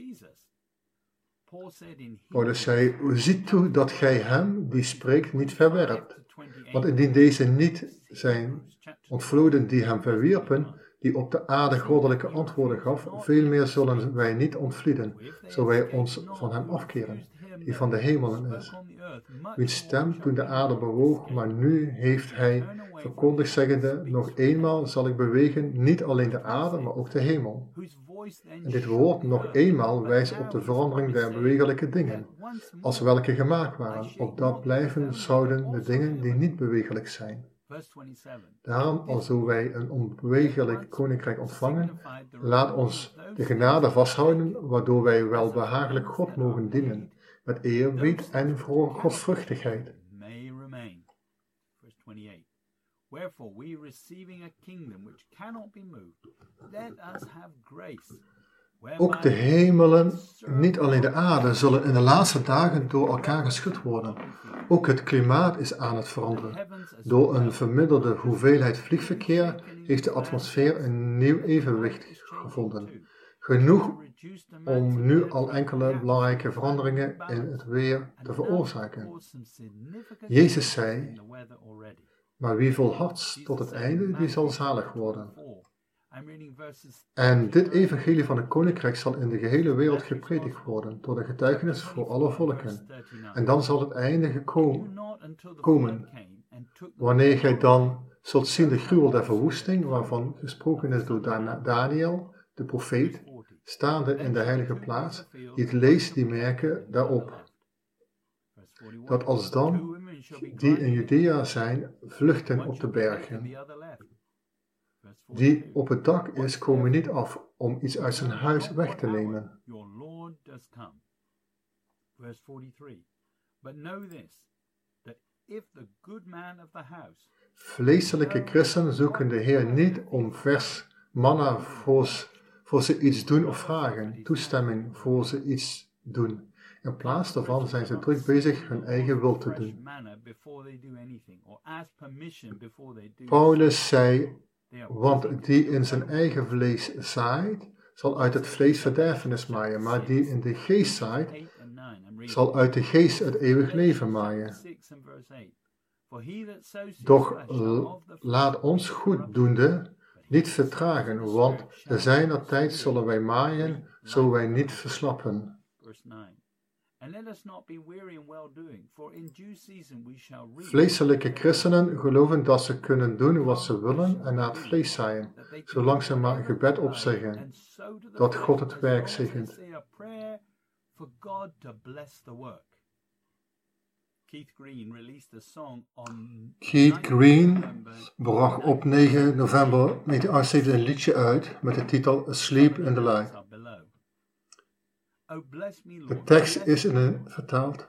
Paulus zei, ziet toe dat gij hem, die spreekt, niet verwerpt. Want indien deze niet zijn ontvloden die hem verwierpen, die op de aarde goddelijke antwoorden gaf, veel meer zullen wij niet ontvlieden, zo wij ons van hem afkeren, die van de hemelen is. Wiens stem toen de aarde bewoog, maar nu heeft hij verkondigd zeggende, nog eenmaal zal ik bewegen, niet alleen de aarde, maar ook de hemel. En dit woord nog eenmaal wijst op de verandering der bewegelijke dingen, als welke gemaakt waren, opdat blijven zouden de dingen die niet bewegelijk zijn. Daarom, alzo wij een onbewegelijk koninkrijk ontvangen, laat ons de genade vasthouden, waardoor wij welbehagelijk God mogen dienen, met eerbied en voor godsvruchtigheid. Wherefore we receiving a kingdom which cannot be moved, let us have grace. Ook de hemelen, niet alleen de aarde, zullen in de laatste dagen door elkaar geschud worden. Ook het klimaat is aan het veranderen. Door een verminderde hoeveelheid vliegverkeer heeft de atmosfeer een nieuw evenwicht gevonden. Genoeg om nu al enkele belangrijke veranderingen in het weer te veroorzaken. Jezus zei, maar wie volhardt tot het einde, die zal zalig worden. En dit evangelie van het koninkrijk zal in de gehele wereld gepredikt worden, tot een getuigenis voor alle volken. En dan zal het einde geko- komen. Wanneer gij dan zult zien de gruwel der verwoesting, waarvan gesproken is door Daniel, de profeet, staande in de heilige plaats, die het leest, die merken daarop. Dat als dan die in Judea zijn, vluchten op de bergen. Die op het dak is, komen niet af om iets uit zijn huis weg te nemen. Vleeselijke christenen zoeken de Heer niet om vers manna voor, voor ze iets doen of vragen, toestemming voor ze iets doen. In plaats daarvan zijn ze druk bezig hun eigen wil te doen. Paulus zei, want die in zijn eigen vlees zaait, zal uit het vlees verderfenis maaien, maar die in de geest zaait, zal uit de geest het eeuwig leven maaien. Doch laat ons goeddoende niet vertragen, want te zijner tijd zullen wij maaien, zo wij niet verslappen. Vleeselijke christenen geloven dat ze kunnen doen wat ze willen en naar het vlees zaaien, zolang ze maar een gebed opzeggen, dat God het werk zegent. Keith Green bracht op negen november negentien achtenzeventig een liedje uit met de titel Asleep in the Light. De tekst is in een vertaald.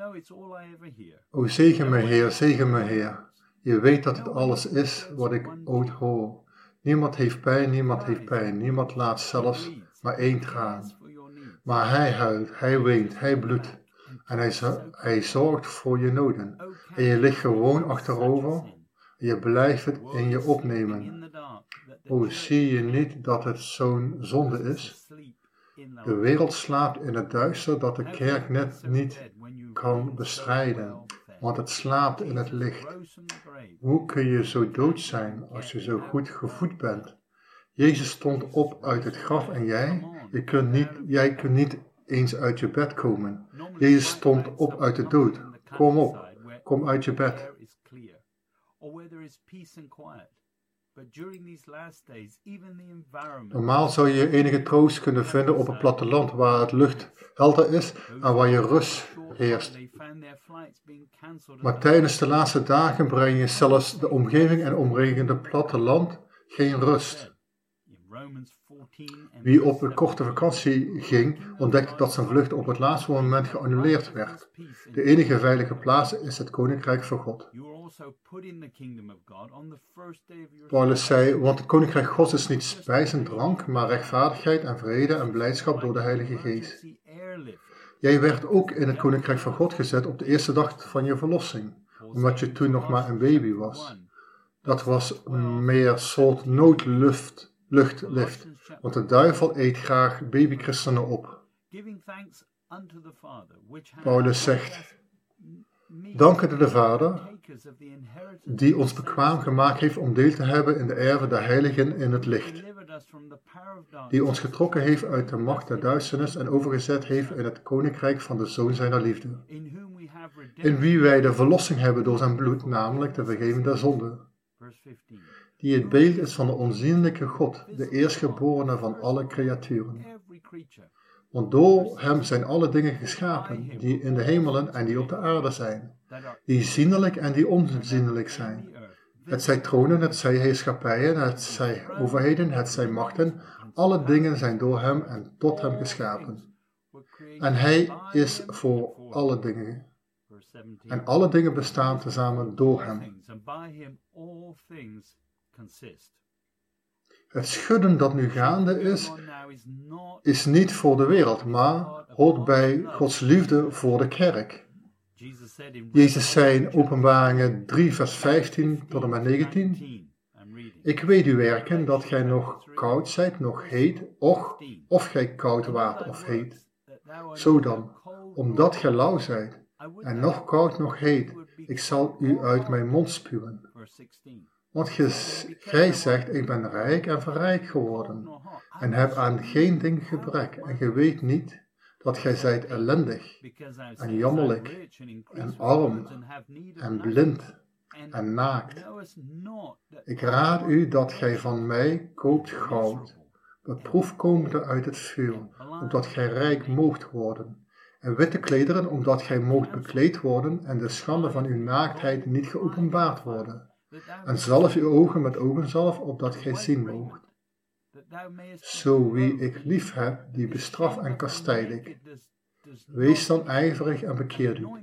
O zegen me Heer, zegen me Heer. Je weet dat het alles is wat ik ooit hoor. Niemand heeft pijn, niemand heeft pijn. Niemand laat zelfs maar één traan. Maar hij huilt, hij weent, hij bloedt. En hij, hij zorgt voor je noden. En je ligt gewoon achterover. En je blijft het in je opnemen. O, zie je niet dat het zo'n zonde is? De wereld slaapt in het duister dat de kerk net niet kan bestrijden. Want het slaapt in het licht. Hoe kun je zo dood zijn als je zo goed gevoed bent? Jezus stond op uit het graf en jij, je kunt niet, jij kunt niet eens uit je bed komen. Jezus stond op uit de dood. Kom op, kom uit je bed. Normaal zou je enige troost kunnen vinden op het platteland waar het lucht helder is en waar je rust heerst. Maar tijdens de laatste dagen breng je zelfs de omgeving en omringende platteland geen rust. Wie op een korte vakantie ging, ontdekte dat zijn vlucht op het laatste moment geannuleerd werd. De enige veilige plaats is het Koninkrijk van God. Paulus zei, want het Koninkrijk Gods is niet spijs en drank, maar rechtvaardigheid en vrede en blijdschap door de Heilige Geest. Jij werd ook in het Koninkrijk van God gezet op de eerste dag van je verlossing, omdat je toen nog maar een baby was. Dat was meer soort noodlucht. Luchtlift, want de duivel eet graag babychristenen op. Paulus zegt, dankende de Vader, die ons bekwaam gemaakt heeft om deel te hebben in de erven der heiligen in het licht, die ons getrokken heeft uit de macht der duisternis en overgezet heeft in het koninkrijk van de Zoon zijner liefde, in wie wij de verlossing hebben door zijn bloed, namelijk de vergeving der zonden, die het beeld is van de onzienlijke God, de eerstgeborene van alle creaturen. Want door hem zijn alle dingen geschapen, die in de hemelen en die op de aarde zijn, die zienlijk en die onzienlijk zijn. Het zij tronen, het zij heerschappijen, het zij overheden, het zij machten, alle dingen zijn door hem en tot hem geschapen. En hij is voor alle dingen. En alle dingen bestaan tezamen door hem. Het schudden dat nu gaande is, is niet voor de wereld, maar hoort bij Gods liefde voor de kerk. Jezus zei in Openbaringen drie vers vijftien tot en met negentien, ik weet uw werken, dat gij nog koud zijt, nog heet, och, of gij koud waart of heet. Zo dan, omdat gij lauw zijt, en nog koud nog heet, ik zal u uit mijn mond spuwen. Want gij zegt, ik ben rijk en verrijk geworden, en heb aan geen ding gebrek, en ge weet niet dat gij zijt ellendig, en jammerlijk, en arm, en blind, en naakt. Ik raad u dat gij van mij koopt goud, beproef komende uit het vuur, opdat gij rijk moogt worden, en witte klederen, omdat gij moogt bekleed worden, en de schande van uw naaktheid niet geopenbaard worden. En zalf uw ogen met ogenzalf, opdat gij zien moogt. Zo wie ik lief heb, die bestraf en kastijd ik. Wees dan ijverig en bekeer u.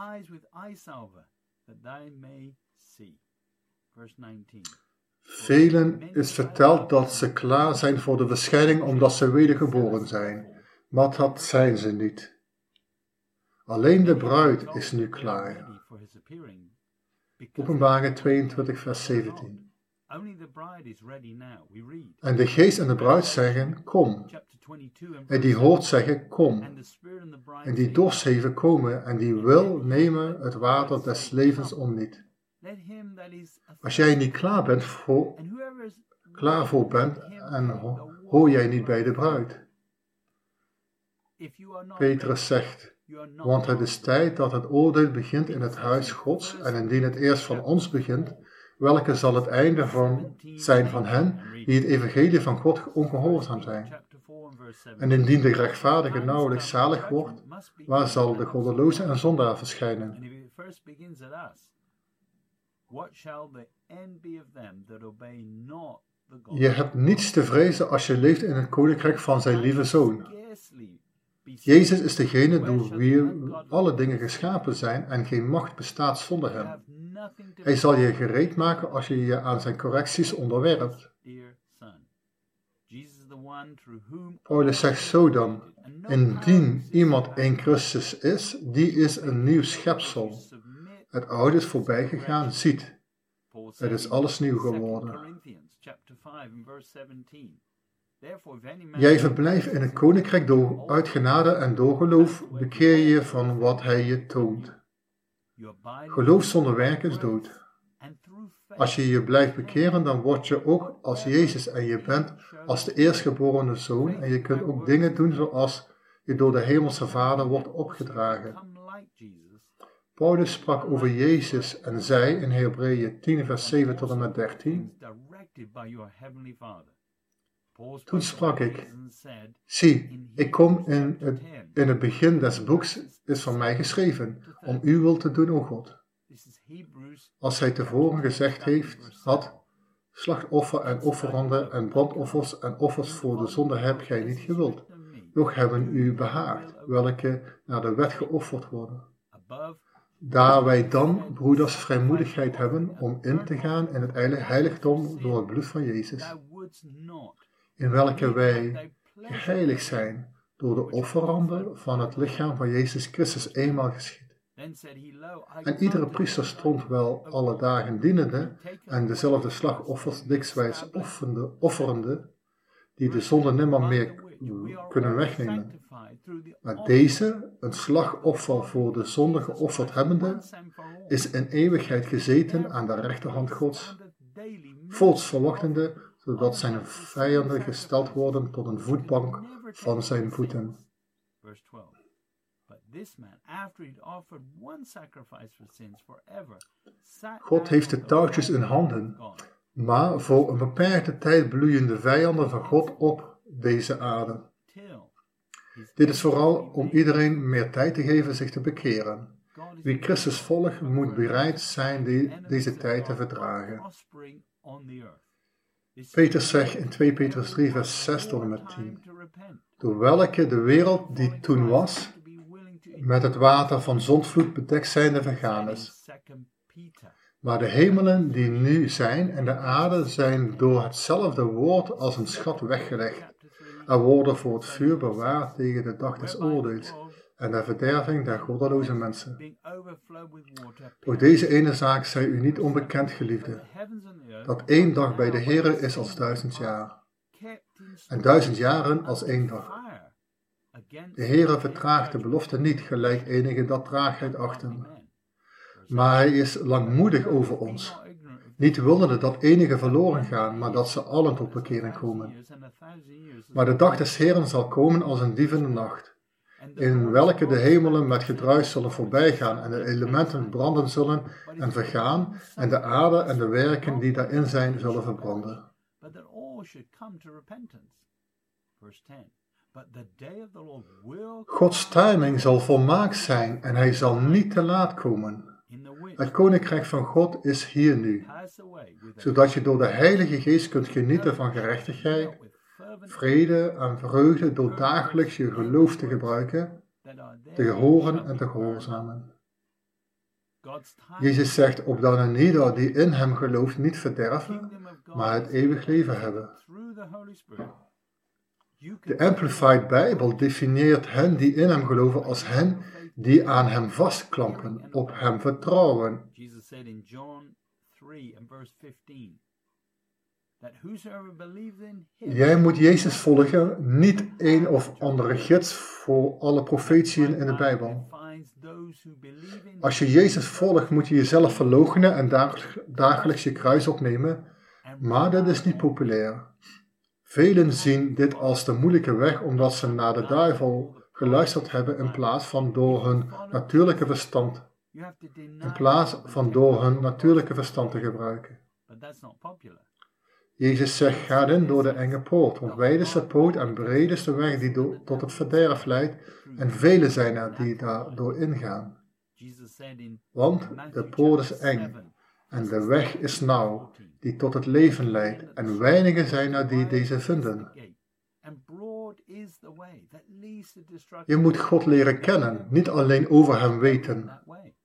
Velen is verteld dat ze klaar zijn voor de verschijning omdat ze wedergeboren zijn, maar dat zijn ze niet. Alleen de bruid is nu klaar. Openbaringen tweeëntwintig vers zeventien. En de geest en de bruid zeggen, kom. En die hoort zeggen, kom. En die dorst heeft komen en die wil nemen het water des levens om niet. Als jij niet klaar bent voor, klaar voor bent en hoor jij niet bij de bruid. Petrus zegt, want het is tijd dat het oordeel begint in het huis Gods, en indien het eerst van ons begint, welke zal het einde van zijn van hen, die het evangelie van God ongehoorzaam zijn. En indien de rechtvaardige nauwelijks zalig wordt, waar zal de goddeloze en zondaar verschijnen? first begins at us. What shall the end be of them that obey not the gospel? Je hebt niets te vrezen als je leeft in het koninkrijk van zijn lieve Zoon. Jezus is degene door wie alle dingen geschapen zijn en geen macht bestaat zonder hem. Hij zal je gereed maken als je je aan zijn correcties onderwerpt. Paulus zegt zo dan, indien iemand in Christus is, die is een nieuw schepsel. Het oude is voorbij gegaan, ziet. Het is alles nieuw geworden. Jij verblijft in het koninkrijk door uit genade en door geloof bekeer je van wat hij je toont. Geloof zonder werk is dood. Als je je blijft bekeren, dan word je ook als Jezus en je bent als de eerstgeborene zoon en je kunt ook dingen doen zoals je door de hemelse Vader wordt opgedragen. Paulus sprak over Jezus en zei in Hebreeën tien vers zeven tot en met dertien. Toen sprak ik, zie, ik kom in het, in het begin des boeks is van mij geschreven, om uw wil te doen, o God. Als hij tevoren gezegd heeft, had, slachtoffer en offeranden en brandoffers en offers voor de zonde hebt gij niet gewild, doch hebben u behaagd, welke naar de wet geofferd worden. Daar wij dan, broeders, vrijmoedigheid hebben om in te gaan in het heiligdom door het bloed van Jezus, in welke wij geheiligd zijn door de offeranden van het lichaam van Jezus Christus eenmaal geschied. En iedere priester stond wel alle dagen dienende en dezelfde slagoffers dikwijls offerende, offerende, die de zonde nimmer meer kunnen wegnemen. Maar deze, een slagoffer voor de zonde geofferd hebbende, is in eeuwigheid gezeten aan de rechterhand Gods, voorts verwachtende, zodat zijn vijanden gesteld worden tot een voetbank van zijn voeten. God heeft de touwtjes in handen, maar voor een beperkte tijd bloeien de vijanden van God op deze aarde. Dit is vooral om iedereen meer tijd te geven zich te bekeren. Wie Christus volgt moet bereid zijn de, deze tijd te verdragen. Petrus zegt in twee Petrus drie vers zes tot en met tien. Door welke de wereld die toen was, met het water van zondvloed bedekt zijnde vergaan is. Maar de hemelen die nu zijn en de aarde zijn door hetzelfde woord als een schat weggelegd en worden voor het vuur bewaard tegen de dag des oordeels en de verderving der goddeloze mensen. Door deze ene zaak zij u niet onbekend, geliefde, dat één dag bij de Heere is als duizend jaar, en duizend jaren als één dag. De Heere vertraagt de belofte niet, gelijk enigen dat traagheid achten. Maar hij is langmoedig over ons, niet willende dat enigen verloren gaan, maar dat ze allen tot bekering komen. Maar de dag des Heeren zal komen als een dief in de nacht, in welke de hemelen met gedruis zullen voorbijgaan en de elementen branden zullen en vergaan, en de aarde en de werken die daarin zijn zullen verbranden. Gods timing zal volmaakt zijn en hij zal niet te laat komen. Het koninkrijk van God is hier nu, zodat je door de Heilige Geest kunt genieten van gerechtigheid, vrede en vreugde door dagelijks je geloof te gebruiken, te horen en te gehoorzamen. Jezus zegt, opdat een ieder die in hem gelooft niet verderven, maar het eeuwig leven hebben. De Amplified Bijbel definieert hen die in hem geloven als hen die aan hem vastklampen, op hem vertrouwen. Jij moet Jezus volgen, niet een of andere gids voor alle profetieën in de Bijbel. Als je Jezus volgt, moet je jezelf verloochenen en dagelijks je kruis opnemen, maar dat is niet populair. Velen zien dit als de moeilijke weg omdat ze naar de duivel geluisterd hebben in plaats van door hun natuurlijke verstand, in plaats van door hun natuurlijke verstand te gebruiken. Jezus zegt, ga in door de enge poort, want wijd is de poort en breed is de weg die do- tot het verderf leidt, en velen zijn er die daardoor ingaan. Want de poort is eng en de weg is nauw die tot het leven leidt en weinigen zijn er die deze vinden. Je moet God leren kennen, niet alleen over hem weten.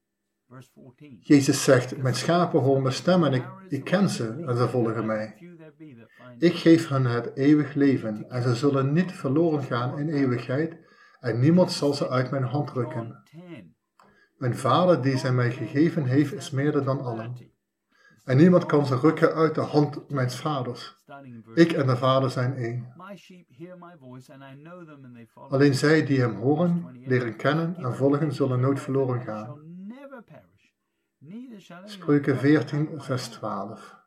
Jezus zegt, mijn schapen horen mijn stem en ik, ik ken ze en ze volgen mij. Ik geef hen het eeuwig leven en ze zullen niet verloren gaan in eeuwigheid en niemand zal ze uit mijn hand rukken. Mijn Vader die zij mij gegeven heeft is meerder dan allen. En niemand kan ze rukken uit de hand mijns vaders. Ik en de Vader zijn één. Alleen zij die hem horen, leren kennen en volgen zullen nooit verloren gaan. Spreuken veertien, vers twaalf.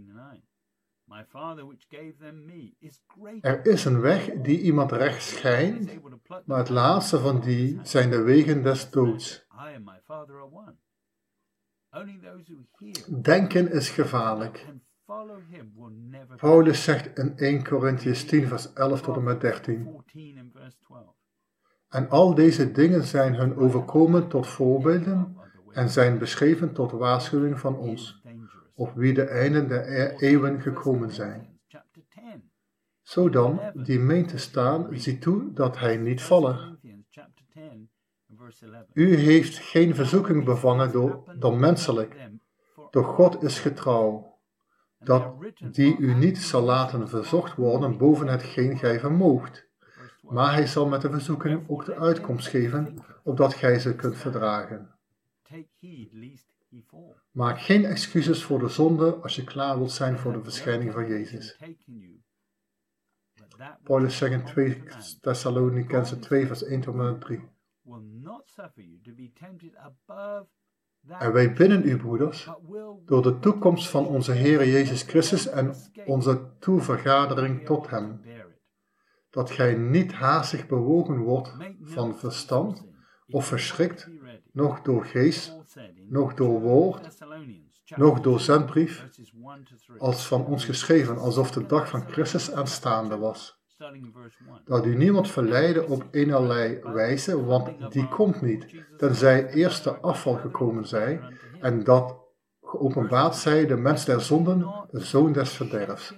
Er is een weg die iemand recht schijnt, maar het laatste van die zijn de wegen des doods. Denken is gevaarlijk. Paulus zegt in eerste Korintiërs tien, vers elf tot en met dertien. En al deze dingen zijn hun overkomen tot voorbeelden en zijn beschreven tot waarschuwing van ons, op wie de einden der eeuwen gekomen zijn. Zo dan, die meent te staan, ziet toe dat hij niet vallen. U heeft geen verzoeking bevangen door, door menselijk, doch God is getrouw, dat die u niet zal laten verzocht worden boven hetgeen gij vermoogt, maar hij zal met de verzoeking ook de uitkomst geven, opdat gij ze kunt verdragen. Maak geen excuses voor de zonde als je klaar wilt zijn voor de verschijning van Jezus. Paulus zegt in twee Thessalonicenzen twee, vers één tot en met drie. En wij bidden u, broeders, door de toekomst van onze Heer Jezus Christus en onze toevergadering tot hem, dat gij niet haastig bewogen wordt van verstand of verschrikt, noch door geest, noch door woord, noch door zendbrief, als van ons geschreven, alsof de dag van Christus aanstaande was. Dat u niemand verleiden op eenerlei wijze, want die komt niet, tenzij eerst de afval gekomen zij, en dat geopenbaard zij de mens der zonden, de zoon des verderfs.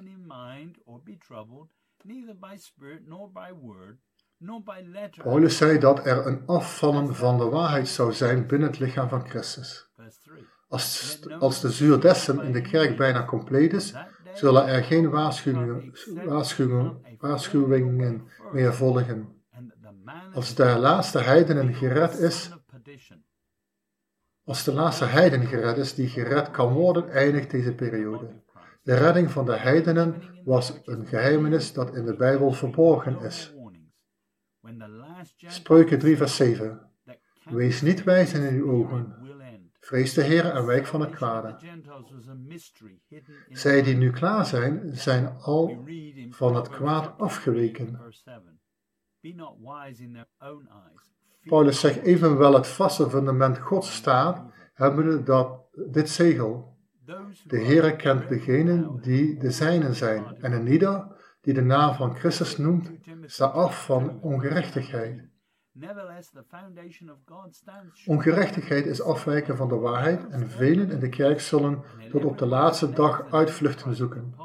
Paulus zei dat er een afvallen van de waarheid zou zijn binnen het lichaam van Christus. Als, als de zuurdessen in de kerk bijna compleet is, zullen er geen waarschuwingen, waarschuwingen, waarschuwingen meer volgen. Als de laatste heidenen gered is, als de laatste heiden gered is die gered kan worden, eindigt deze periode. De redding van de heidenen was een geheimenis dat in de Bijbel verborgen is. Spreuken drie, vers zeven. Wees niet wijs in uw ogen. Vrees de Heer en wijk van het kwade. Zij die nu klaar zijn, zijn al van het kwaad afgeweken. Paulus zegt evenwel het vaste fundament Gods staat, hebben we dat dit zegel. De Heere kent degenen die de zijnen zijn, en een ieder die de naam van Christus noemt, staat af van ongerechtigheid. Ongerechtigheid is afwijken van de waarheid en velen in de kerk zullen tot op de laatste dag uitvluchten zoeken.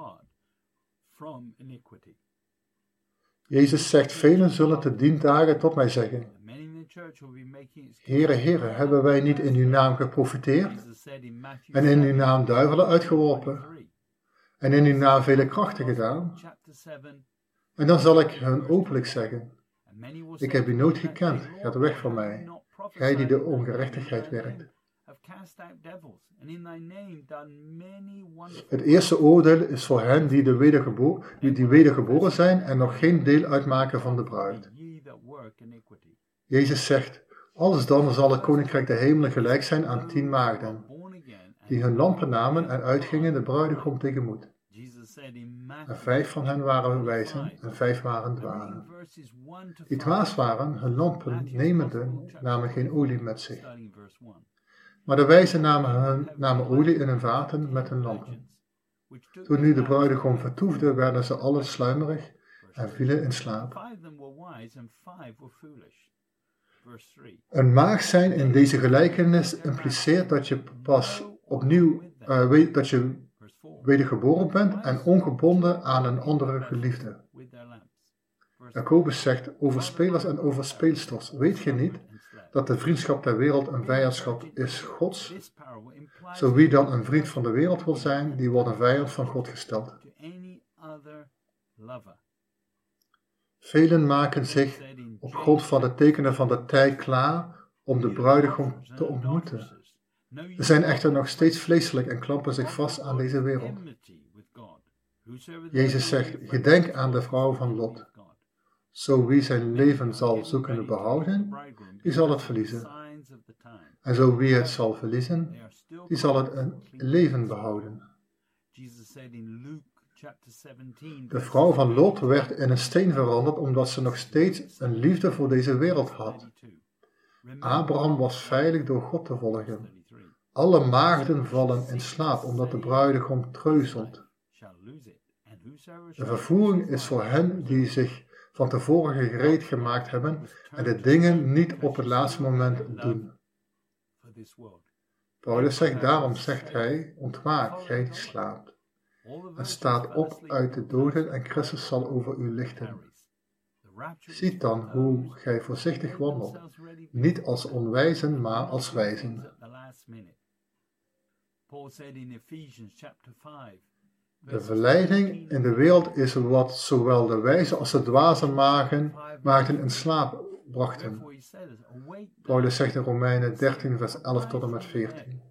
Jezus zegt, velen zullen te dien dagen tot mij zeggen, Heere, Heere, hebben wij niet in uw naam geprofiteerd en in uw naam duivelen uitgeworpen en in uw naam vele krachten gedaan? En dan zal ik hun openlijk zeggen, ik heb u nooit gekend, gaat weg van mij, gij die de ongerechtigheid werkt. Het eerste oordeel is voor hen die, de wedergebo- die, die wedergeboren zijn en nog geen deel uitmaken van de bruid. Jezus zegt, alles dan zal het koninkrijk der hemelen gelijk zijn aan tien maagden, die hun lampen namen en uitgingen de bruidegom tegemoet. En vijf van hen waren wijzen en vijf waren dwazen. Die dwaas waren, hun lampen nemende, namen geen olie met zich. Maar de wijzen namen, hun, namen olie in hun vaten met hun lampen. Toen nu de bruidegom vertoefde, werden ze allen sluimerig en vielen in slaap. Een maagd zijn in deze gelijkenis impliceert dat je pas opnieuw uh, weet, dat je wedergeboren bent en ongebonden aan een andere geliefde. Jacobus zegt over spelers en over speelsters. Weet je niet dat de vriendschap der wereld een vijandschap is Gods? Zo wie dan een vriend van de wereld wil zijn, die wordt een vijand van God gesteld. Velen maken zich op grond van de tekenen van de tijd klaar om de bruidegom te ontmoeten. Ze zijn echter nog steeds vleeselijk en klampen zich vast aan deze wereld. Jezus zegt, gedenk aan de vrouw van Lot. Zo wie zijn leven zal zoeken behouden, die zal het verliezen. En zo wie het zal verliezen, die zal het een leven behouden. De vrouw van Lot werd in een steen veranderd omdat ze nog steeds een liefde voor deze wereld had. Abraham was veilig door God te volgen. Alle maagden vallen in slaap omdat de bruidegom treuzelt. De vervoering is voor hen die zich van tevoren gereed gemaakt hebben en de dingen niet op het laatste moment doen. Paulus zegt, daarom zegt hij, ontwaak, gij die slaapt, en staat op uit de doden en Christus zal over u lichten. Ziet dan hoe gij voorzichtig wandelt, niet als onwijzen, maar als wijzen. De verleiding in de wereld is wat zowel de wijze als de dwaze maagden, maagden in slaap brachten. Paulus zegt in Romeinen dertien vers elf tot en met veertien.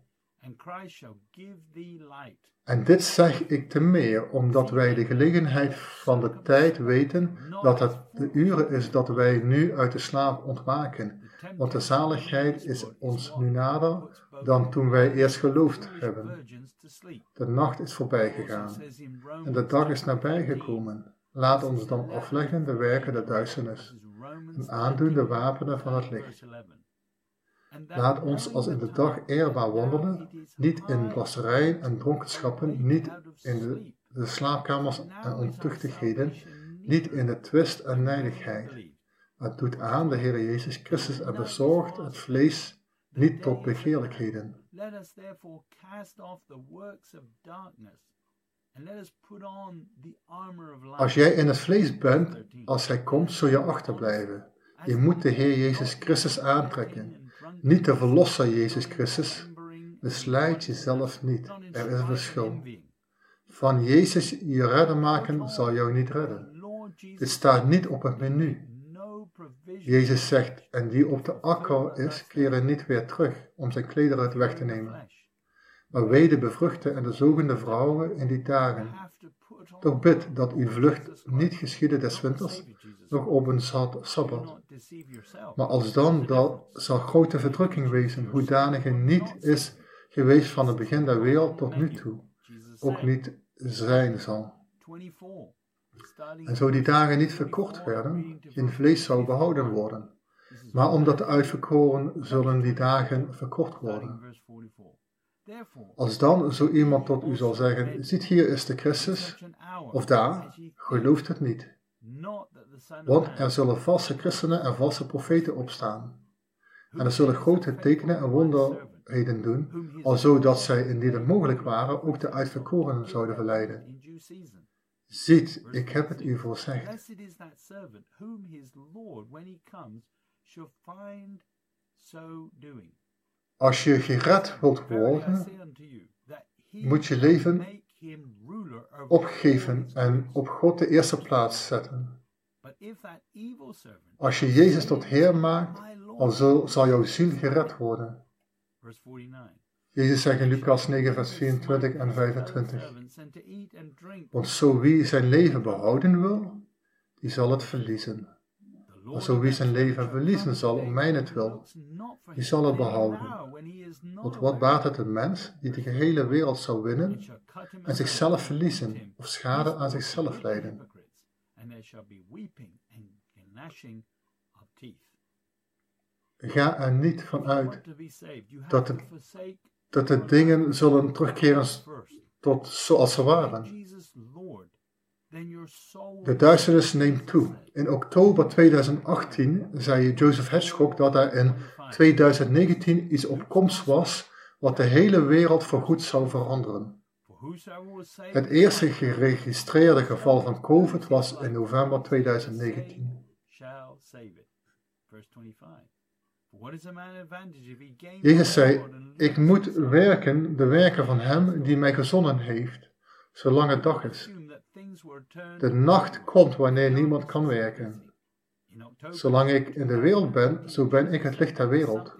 En dit zeg ik te meer, omdat wij de gelegenheid van de tijd weten, dat het de uren is dat wij nu uit de slaap ontwaken. Want de zaligheid is ons nu nader dan toen wij eerst geloofd hebben. De nacht is voorbij gegaan en de dag is nabij gekomen. Laat ons dan afleggen de werken der duisternis en aandoen de wapenen van het licht. Laat ons als in de dag eerbaar wandelen, niet in blasserijen en dronkenschappen, niet in de, de slaapkamers en ontuchtigheden, niet in de twist en nijdigheid. Het doet aan de Heer Jezus Christus en bezorgt het vlees niet tot begeerlijkheden. Als jij in het vlees bent, als hij komt, zul je achterblijven. Je moet de Heer Jezus Christus aantrekken. Niet de Verlosser Jezus Christus. Beslijt jezelf niet. Er is een verschil. Van Jezus je redder maken zal jou niet redden. Dit staat niet op het menu. Jezus zegt, en die op de akker is, keren niet weer terug om zijn klederen weg te nemen. Maar wee de bevruchte en de zogende vrouwen in die dagen. Toch bid dat uw vlucht niet geschiedde des winters, nog op een sabbat. Maar als dan, dat zal grote verdrukking wezen, hoedanige niet is geweest van het begin der wereld tot nu toe, ook niet zijn zal. En zo die dagen niet verkort werden, geen vlees zou behouden worden. Maar omdat de uitverkoren zullen die dagen verkort worden. Als dan zo iemand tot u zal zeggen, ziet hier is de Christus, of daar, gelooft het niet. Want er zullen valse christenen en valse profeten opstaan. En er zullen grote tekenen en wonderheden doen, alzo dat zij, indien het mogelijk waren, ook de uitverkorenen zouden verleiden. Ziet, ik heb het u voorzegd. Als je gered wilt worden, moet je leven opgeven en op God de eerste plaats zetten. Als je Jezus tot Heer maakt, dan zal jouw ziel gered worden. Jezus zegt in Lucas negen vers vierentwintig en vijfentwintig. Want zo wie zijn leven behouden wil, die zal het verliezen. Maar zo wie zijn leven verliezen zal om mijnentwil, die zal het behouden. Want wat baat het een mens die de gehele wereld zou winnen en zichzelf verliezen of schade aan zichzelf lijden? Ga er niet van uit dat het dat de dingen zullen terugkeren tot zoals ze waren. De duisternis neemt toe. In oktober tweeduizend achttien zei Joseph Hedgehog dat er in tweeduizend negentien iets op komst was wat de hele wereld voorgoed zou veranderen. Het eerste geregistreerde geval van COVID was in november tweeduizend negentien. Jezus zei, ik moet werken de werken van hem die mij gezonden heeft, zolang het dag is. De nacht komt wanneer niemand kan werken. Zolang ik in de wereld ben, zo ben ik het licht der wereld.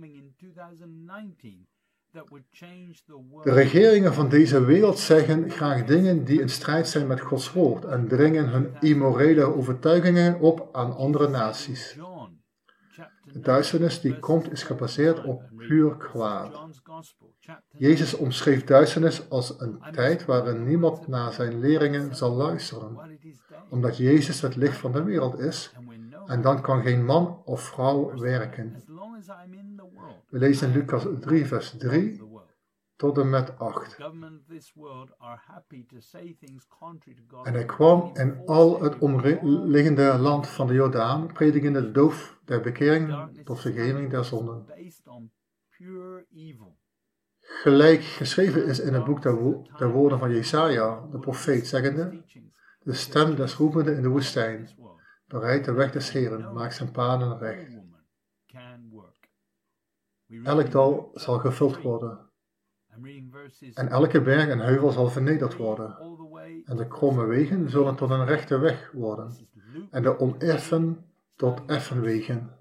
De regeringen van deze wereld zeggen graag dingen die in strijd zijn met Gods woord en dringen hun immorele overtuigingen op aan andere naties. De duisternis die komt is gebaseerd op puur kwaad. Jezus omschreef duisternis als een tijd waarin niemand naar zijn leringen zal luisteren, omdat Jezus het licht van de wereld is en dan kan geen man of vrouw werken. We lezen in Lucas drie vers drie tot en met acht. En hij kwam in al het omliggende land van de Jordaan, predikende de doop der bekering tot vergeving der zonden. Gelijk geschreven is in het boek der, wo der woorden van Jesaja, de profeet, zeggende, de stem des roepende in de woestijn, bereid de weg des Heren, maak zijn paden recht. Elk dal zal gevuld worden, en elke berg en heuvel zal vernederd worden, en de kromme wegen zullen tot een rechte weg worden, en de oneffen tot effen wegen.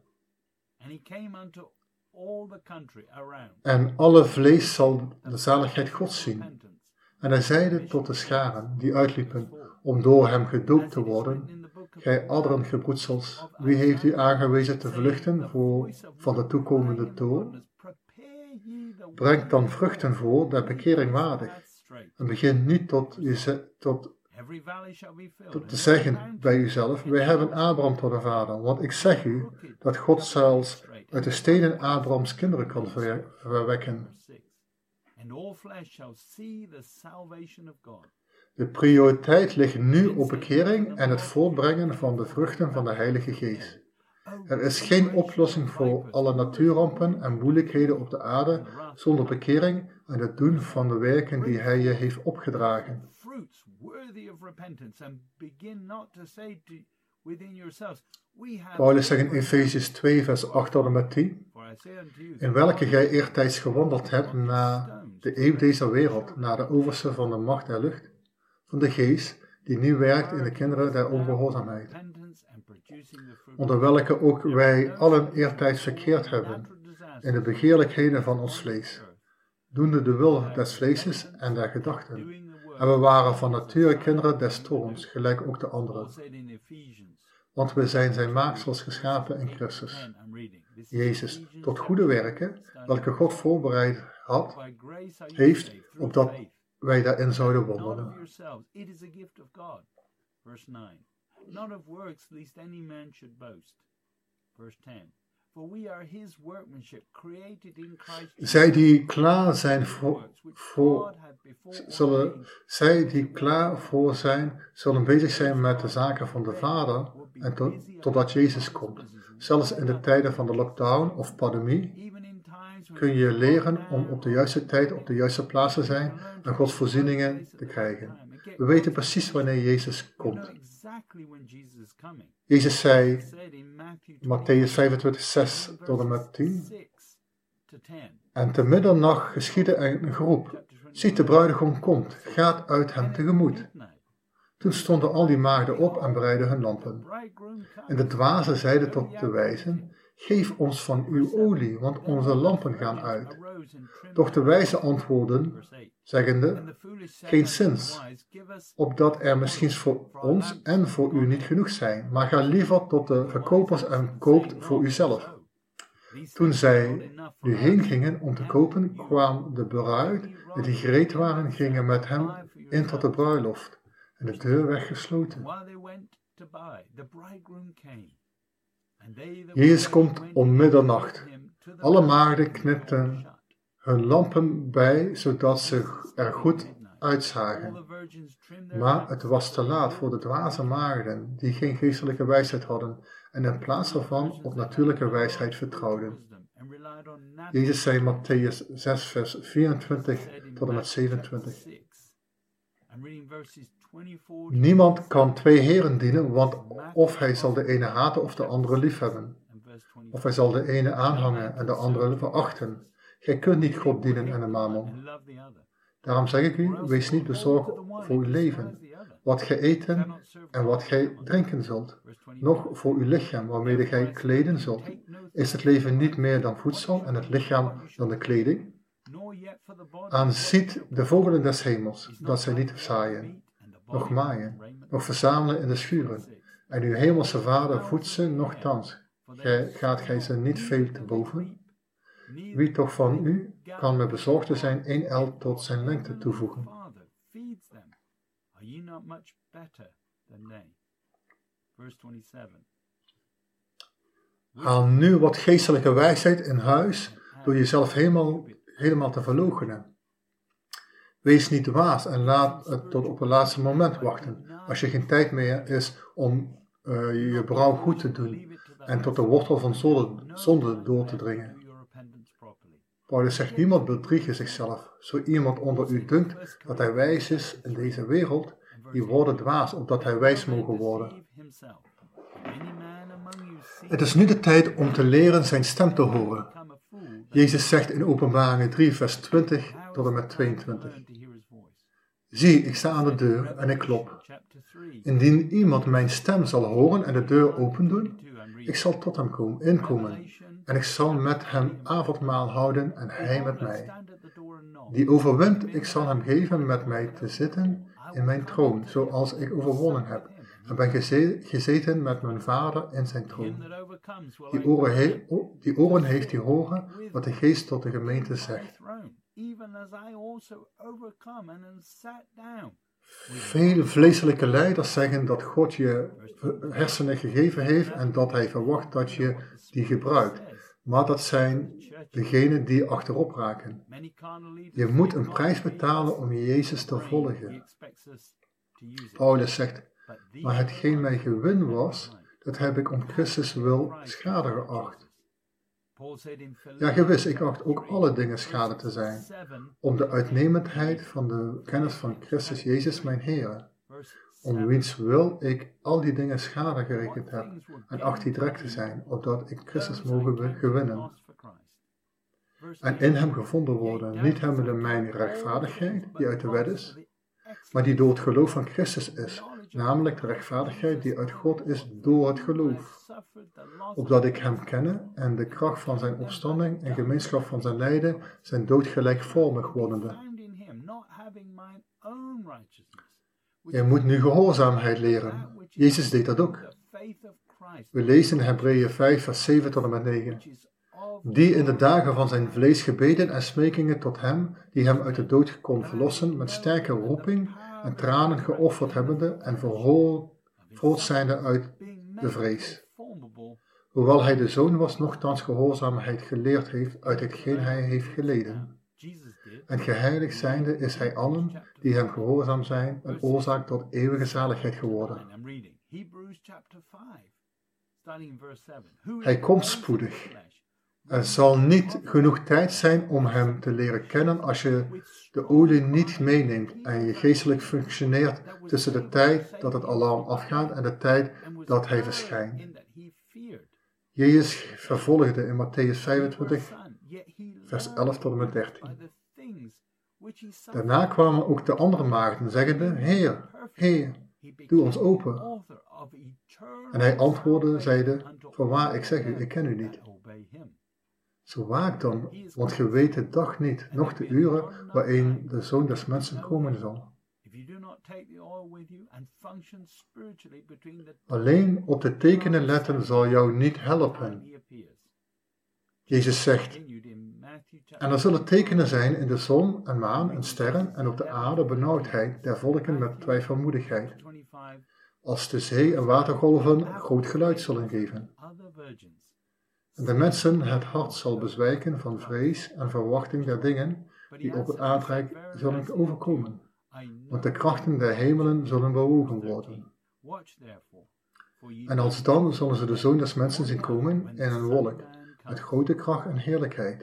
En alle vlees zal de zaligheid Gods zien. En hij zeide tot de scharen die uitliepen om door hem gedoopt te worden, gij adderen gebroedsels, wie heeft u aangewezen te vluchten voor van de toekomende toorn? Brengt dan vruchten voor der bekering waardig. En begin niet tot, je, tot, tot te zeggen bij uzelf, wij hebben Abraham tot een vader. Want ik zeg u, dat God zelfs uit de stenen Abrahams kinderen kan ver, verwekken. De prioriteit ligt nu op bekering en het voortbrengen van de vruchten van de Heilige Geest. Er is geen oplossing voor alle natuurrampen en moeilijkheden op de aarde zonder bekering en het doen van de werken die Hij je heeft opgedragen. Paulus zegt in Efesiërs twee vers acht tot en met tien, in welke gij eertijds gewandeld hebt na de eeuw deze wereld, na de overste van de macht der lucht, van de geest die nu werkt in de kinderen der ongehoorzaamheid, onder welke ook wij allen eertijds verkeerd hebben, in de begeerlijkheden van ons vlees, doende de wil des vleeses en der gedachten. En we waren van nature kinderen des toorns, gelijk ook de anderen. Want we zijn zijn maaksels geschapen in Christus, Jezus, tot goede werken, welke God voorbereid had, heeft, opdat wij daarin zouden wandelen. Not of works, lest any man should boast. Verse ten. For we are his workmanship, created in Christ Jesus. Zij die klaar zijn voor, voor zullen, zij die klaar voor zijn, zullen bezig zijn met de zaken van de Vader en tot, totdat Jezus komt. Zelfs in de tijden van de lockdown of pandemie kun je leren om op de juiste tijd op de juiste plaats te zijn en Gods voorzieningen te krijgen. We weten precies wanneer Jezus komt. Jezus zei, Matthäus vijfentwintig, zes tot en met tien, en te middernacht geschiedde er een geroep, ziet de bruidegom komt, gaat uit hem tegemoet. Toen stonden al die maagden op en bereidden hun lampen. En de dwazen zeiden tot de wijzen, geef ons van uw olie, want onze lampen gaan uit. Doch de wijzen antwoordden, zeggende, geen zins, opdat er misschien voor ons en voor u niet genoeg zijn, maar ga liever tot de verkopers en koopt voor uzelf. Toen zij nu heen gingen om te kopen, kwam de bruid, en die gereed waren, gingen met hem in tot de bruiloft, en de deur werd gesloten. Jezus komt om middernacht. Alle maagden knipten hun lampen bij, zodat ze er goed uitzagen. Maar het was te laat voor de dwaze maagden die geen geestelijke wijsheid hadden en in plaats daarvan op natuurlijke wijsheid vertrouwden. Jezus zei in Matthäus zes vers vierentwintig tot en met zevenentwintig. Niemand kan twee heren dienen, want of hij zal de ene haten of de andere liefhebben. Of hij zal de ene aanhangen en de andere verachten. Gij kunt niet God dienen en de mammon. Daarom zeg ik u, wees niet bezorgd voor uw leven, wat gij eten en wat gij drinken zult, noch voor uw lichaam, waarmede gij kleden zult. Is het leven niet meer dan voedsel en het lichaam dan de kleding? Aanziet de vogelen des hemels, dat zij niet zaaien, noch maaien, noch verzamelen in de schuren, en uw hemelse Vader voedt ze nochtans. Gij, gaat gij ze niet veel te boven? Wie toch van u kan met bezorgde zijn één el tot zijn lengte toevoegen? Haal nu wat geestelijke wijsheid in huis door jezelf helemaal, helemaal te verloochenen. Wees niet dwaas en laat het tot op het laatste moment wachten, als je geen tijd meer is om uh, je brouw goed te doen en tot de wortel van zonde, zonde door te dringen. Paulus zegt, niemand bedriegen zichzelf. Zo iemand onder u dunkt dat hij wijs is in deze wereld, die worden dwaas, opdat hij wijs mogen worden. Het is nu de tijd om te leren zijn stem te horen. Jezus zegt in Openbaringen drie vers twintig tot en met tweeëntwintig. Zie, ik sta aan de deur en ik klop. Indien iemand mijn stem zal horen en de deur opendoen, ik zal tot hem komen, inkomen en ik zal met hem avondmaal houden en hij met mij. Die overwint, ik zal hem geven met mij te zitten in mijn troon, zoals ik overwonnen heb, en ben geze- gezeten met mijn Vader in zijn troon. Die oren, he- die oren heeft die horen wat de Geest tot de gemeente zegt. Veel vleeselijke leiders zeggen dat God je hersenen gegeven heeft en dat hij verwacht dat je die gebruikt. Maar dat zijn degenen die achterop raken. Je moet een prijs betalen om Jezus te volgen. Paulus zegt, maar hetgeen mij gewin was, dat heb ik om Christus wil schade geacht. Ja, gewis, ik acht ook alle dingen schade te zijn, om de uitnemendheid van de kennis van Christus Jezus mijn Heer, om wiens wil ik al die dingen schade gerekend heb, en acht die direct te zijn, opdat ik Christus mogen gewinnen. En in hem gevonden worden, niet hebbende mijn rechtvaardigheid, die uit de wet is, maar die door het geloof van Christus is, namelijk de rechtvaardigheid die uit God is door het geloof. Opdat ik hem kenne en de kracht van zijn opstanding en gemeenschap van zijn lijden, zijn dood gelijkvormig wordende. Je moet nu gehoorzaamheid leren. Jezus deed dat ook. We lezen in Hebreeën vijf vers zeven tot en met negen. Die in de dagen van zijn vlees gebeden en smekingen tot hem, die hem uit de dood kon verlossen, met sterke roeping en tranen geofferd hebbende en verhoord zijnde uit de vrees. Hoewel hij de zoon was, nochtans gehoorzaamheid geleerd heeft uit hetgeen hij heeft geleden. En geheiligd zijnde is hij allen die hem gehoorzaam zijn, een oorzaak tot eeuwige zaligheid geworden. Hij komt spoedig. Er zal niet genoeg tijd zijn om hem te leren kennen als je de olie niet meeneemt en je geestelijk functioneert tussen de tijd dat het alarm afgaat en de tijd dat hij verschijnt. Jezus vervolgde in Matthäus vijfentwintig, vers elf tot en met dertien. Daarna kwamen ook de andere maagden, zeggende, Heer, Heer, doe ons open. En hij antwoordde, zeide, voorwaar, ik zeg u, ik ken u niet. Zo waak dan, want ge weet de dag niet, noch de uren waarin de Zoon des Mensen komen zal. Alleen op de tekenen letten zal jou niet helpen. Jezus zegt, en er zullen tekenen zijn in de zon en maan en sterren en op de aarde benauwdheid der volken met twijfelmoedigheid, als de zee en watergolven groot geluid zullen geven. En de mensen het hart zal bezwijken van vrees en verwachting der dingen die op het aardrijk zullen overkomen. want de krachten der hemelen zullen bewogen worden. En alsdan zullen ze de Zoon des Mensen zien komen in een wolk, met grote kracht en heerlijkheid.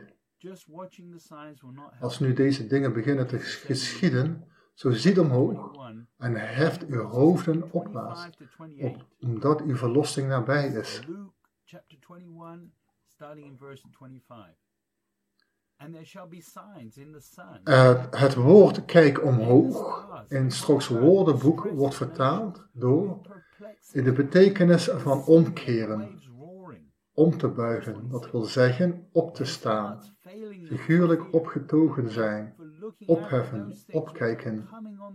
Als nu deze dingen beginnen te geschieden, zo ziet omhoog en heft uw hoofden opwaarts, op, omdat uw verlossing nabij is. Uh, het woord kijk omhoog in Strok's woordenboek wordt vertaald door in de betekenis van omkeren, om te buigen, dat wil zeggen op te staan, figuurlijk opgetogen zijn, opheffen, opkijken.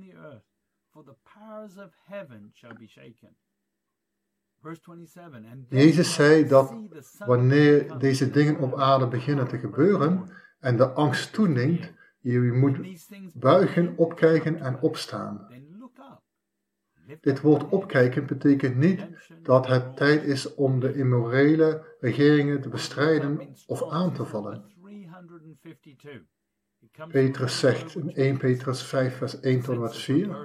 Jezus zei dat wanneer deze dingen op aarde beginnen te gebeuren en de angst toeneemt, je moet buigen, opkijken en opstaan. Dit woord opkijken betekent niet dat het tijd is om de immorele regeringen te bestrijden of aan te vallen. Petrus zegt in eerste Petrus vijf vers één tot en met vier.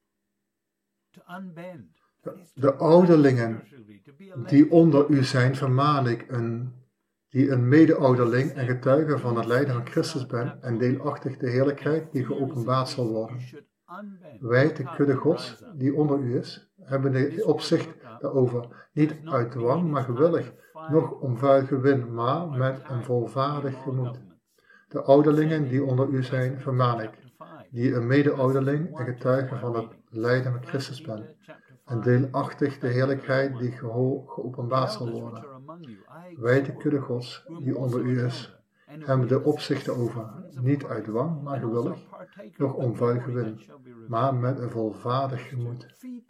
De ouderlingen die onder u zijn, vermaan ik, een, die een mede-ouderling en getuige van het lijden van Christus ben en deelachtig de heerlijkheid die geopenbaard zal worden. Wij, de kudde Gods, die onder u is, hebben de opzicht daarover, niet uit dwang, maar gewillig, noch om vuil gewin, maar met een volvaardig gemoed. De ouderlingen die onder u zijn, vermaan ik, die een mede-ouderling en getuige van het lijden van Christus ben, en deelachtig de heerlijkheid die geho- geopenbaard zal worden. Wij, de kudde Gods, die onder u is, hebben de opzicht over, niet uit dwang, maar gewillig, noch om vuil gewin, maar met een volvaardig gemoed.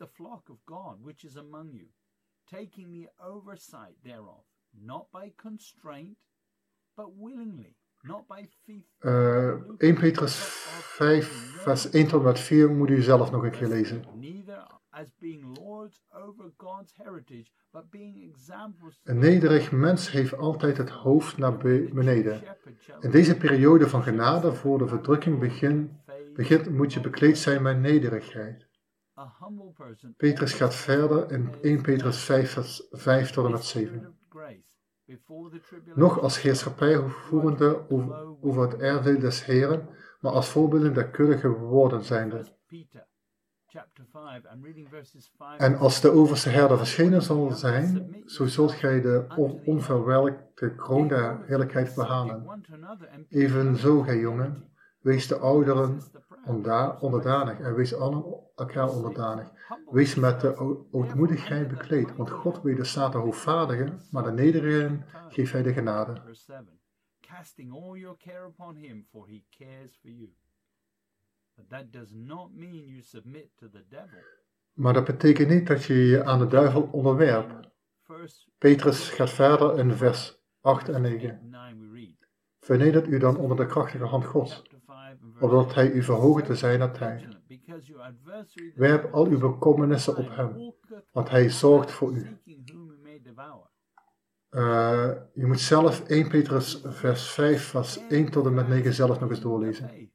Uh, eerste Petrus vijf vers één tot en met vier moet u zelf nog een keer lezen. Een nederig mens heeft altijd het hoofd naar beneden. In deze periode van genade voor de verdrukking begin, begint, moet je bekleed zijn met nederigheid. Petrus gaat verder in eerste Petrus vijf vers vijf tot en met zeven. Nog als heerschappijvoerende over, over het erfdeel des Heren, maar als voorbeelden der kudde geworden zijnde. En als de overste herder verschenen zal zijn, zo zult gij de on- onverwelkte kroon der heerlijkheid behalen. Evenzo, gij jongen, wees de ouderen onda- onderdanig en wees allen elkaar onderdanig. Wees met de ootmoedigheid bekleed, want God wederstaat de hoogvaardigen, maar de nederigen geeft hij de genade. Maar dat betekent niet dat je je aan de duivel onderwerpt. Petrus gaat verder in vers acht en negen. Vernedert u dan onder de krachtige hand Gods, opdat hij u verhogen te zijn naar tijd. Werp al uw bekommernissen op hem, want hij zorgt voor u. Uh, je moet zelf eerste Petrus vers vijf vers één tot en met negen zelf nog eens doorlezen.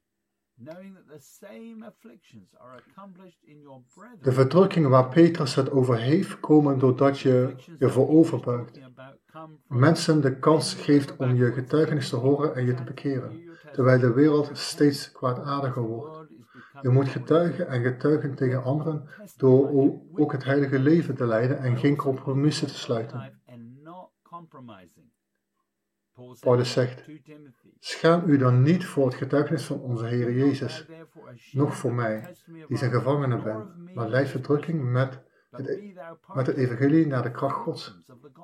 De verdrukkingen waar Petrus het over heeft, komen doordat je je vooroverbuigt. Mensen de kans geeft om je getuigenis te horen en je te bekeren, terwijl de wereld steeds kwaadaardiger wordt. Je moet getuigen en getuigen tegen anderen door ook het heilige leven te leiden en geen compromissen te sluiten. Paulus zegt, schaam u dan niet voor het getuigenis van onze Heer Jezus, noch voor mij, die zijn gevangene ben, maar lijd verdrukking met het, met het evangelie naar de kracht Gods.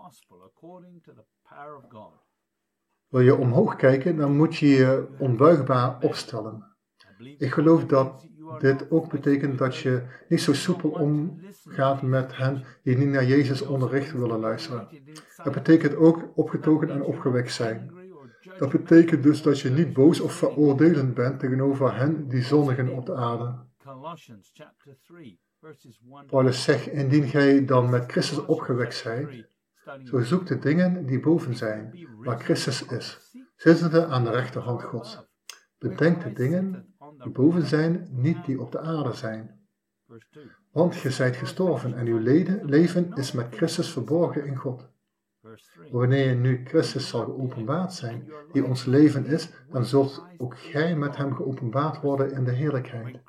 Wil je omhoog kijken, dan moet je je onbuigbaar opstellen. Ik geloof dat dit ook betekent dat je niet zo soepel omgaat met hen die niet naar Jezus onderricht willen luisteren. Het betekent ook opgetogen en opgewekt zijn. Dat betekent dus dat je niet boos of veroordelend bent tegenover hen die zondigen op de aarde. Paulus zegt, indien gij dan met Christus opgewekt zijt, zo zoek de dingen die boven zijn, waar Christus is, zittende aan de rechterhand Gods. Bedenk de dingen die boven zijn, niet die op de aarde zijn. Want ge zijt gestorven en uw leden, leven is met Christus verborgen in God. Wanneer nu Christus zal geopenbaard zijn, die ons leven is, dan zult ook gij met hem geopenbaard worden in de heerlijkheid.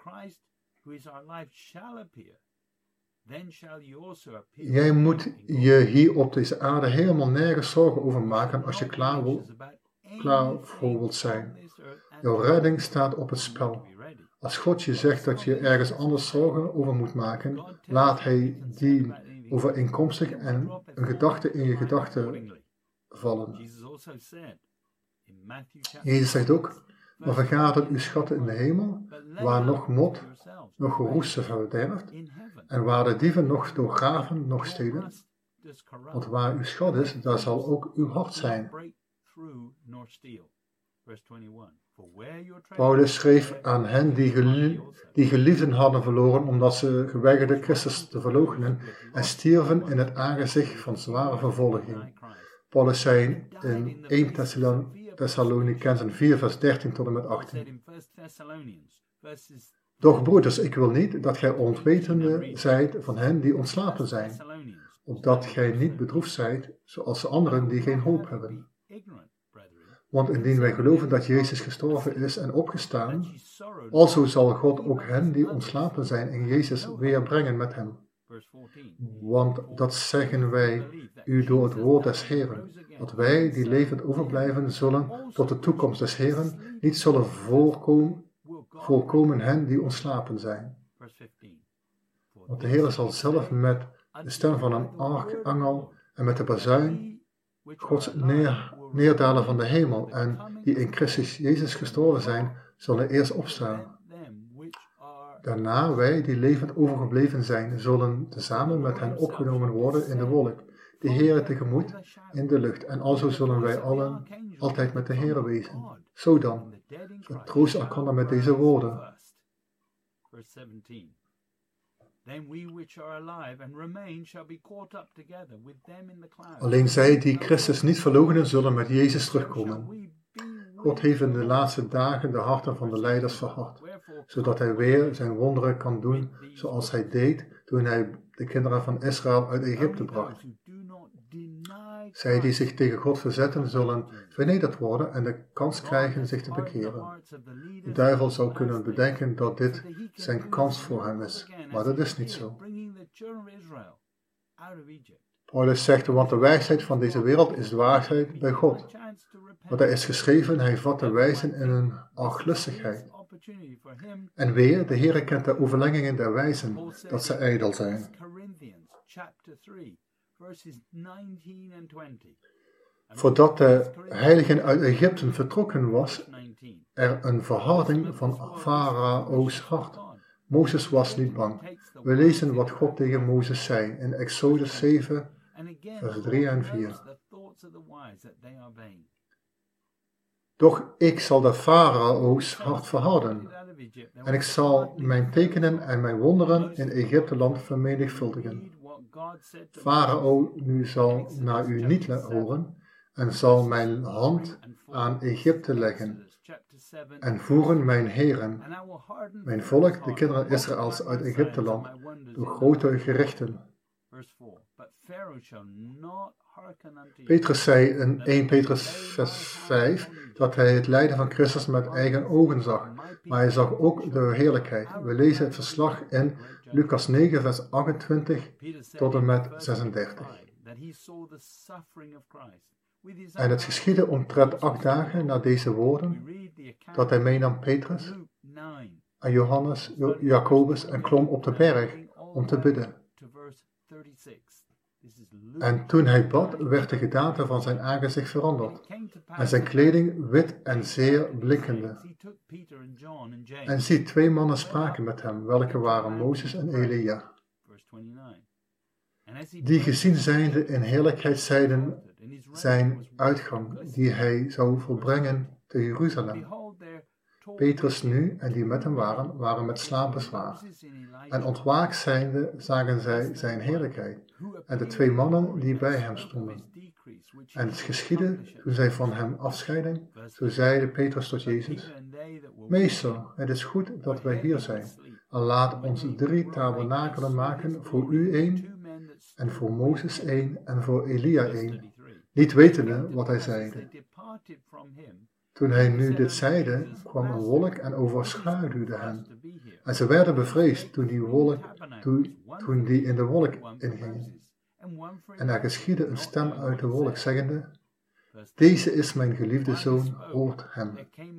Jij moet je hier op deze aarde helemaal nergens zorgen over maken als je klaar, wil, klaar voor wilt zijn. Jouw redding staat op het spel. Als God je zegt dat je ergens anders zorgen over moet maken, laat hij die overeenkomstig en een gedachte in je gedachten vallen. Jezus zegt ook, maar vergaten uw schatten in de hemel, waar nog mot, nog roest verderft, en waar de dieven nog door graven, nog stelen. Want waar uw schat is, daar zal ook uw hart zijn. Paulus schreef aan hen die, gelie die geliefden hadden verloren omdat ze geweigerden Christus te verloochenen en stierven in het aangezicht van zware vervolging. Paulus zei in eerste Thessalonicenzen vier vers dertien tot en met achttien. Doch broeders, ik wil niet dat gij ontwetende zijt van hen die ontslapen zijn, opdat gij niet bedroefd zijt zoals anderen die geen hoop hebben. Want indien wij geloven dat Jezus gestorven is en opgestaan, alzo zal God ook hen die ontslapen zijn in Jezus weer brengen met hem. Want dat zeggen wij u door het woord des Heeren, dat wij die levend overblijven zullen tot de toekomst des Heeren niet zullen voorkomen, voorkomen hen die ontslapen zijn. Want de Heer zal zelf met de stem van een archangel en met de bazuin Gods neer, neerdalen van de hemel en die in Christus Jezus gestorven zijn, zullen eerst opstaan. Daarna wij die levend overgebleven zijn, zullen tezamen met hen opgenomen worden in de wolk, de Heere tegemoet in de lucht. En alzo zullen wij allen altijd met de Heere wezen. Zo dan, vertroost elkander met deze woorden. Alleen zij die Christus niet verloochenen zullen met Jezus terugkomen. God heeft in de laatste dagen de harten van de leiders verhard, zodat hij weer zijn wonderen kan doen zoals hij deed toen hij de kinderen van Israël uit Egypte bracht. Zij die zich tegen God verzetten zullen vernederd worden en de kans krijgen zich te bekeren. De duivel zou kunnen bedenken dat dit zijn kans voor hem is, maar dat is niet zo. Paulus zegt, want de wijsheid van deze wereld is dwaasheid bij God. Wat er is geschreven, hij vat de wijzen in hun arglistigheid. En weer, de Heere kent de overleggingen der wijzen, dat ze ijdel zijn. Voordat de heiligen uit Egypte vertrokken was, er een verharding van Farao's hart. Mozes was niet bang. We lezen wat God tegen Mozes zei in Exodus zeven, vers drie en vier. Doch ik zal de Farao's hart verharden, en ik zal mijn tekenen en mijn wonderen in Egypteland vermenigvuldigen. Farao nu zal naar u niet horen, en zal mijn hand aan Egypte leggen, en voeren mijn heren, mijn volk, de kinderen Israëls uit Egypteland, door grote gerichten. Petrus zei in eerste Petrus vers vijf dat hij het lijden van Christus met eigen ogen zag, maar hij zag ook de heerlijkheid. We lezen het verslag in Lucas negen vers achtentwintig tot en met zesendertig. En het geschiedde omtrent acht dagen na deze woorden, dat hij meenam Petrus en Johannes, Jacobus en klom op de berg om te bidden. En toen hij bad, werd de gedaante van zijn aangezicht veranderd, en zijn kleding wit en zeer blinkende. En zie, twee mannen spraken met hem, welke waren Mozes en Elia, die gezien zijnde in heerlijkheid zeiden zijn uitgang, die hij zou volbrengen te Jeruzalem. Petrus nu en die met hem waren, waren met slaap bezwaard. En ontwaakt zijnde zagen zij zijn heerlijkheid en de twee mannen die bij hem stonden. En het geschiedde, toen zij van hem afscheidden, zo zeide Petrus tot Jezus, Meester, het is goed dat wij hier zijn. En laat ons drie tabernakelen maken, voor u één, en voor Mozes één, en voor Elia één, niet wetende wat hij zeide. Toen hij nu dit zeide, kwam een wolk en overschaduwde hen. En ze werden bevreesd toen die, wolk, toen, toen die in de wolk ingingen. En er geschiedde een stem uit de wolk, zeggende, deze is mijn geliefde zoon, hoort hem.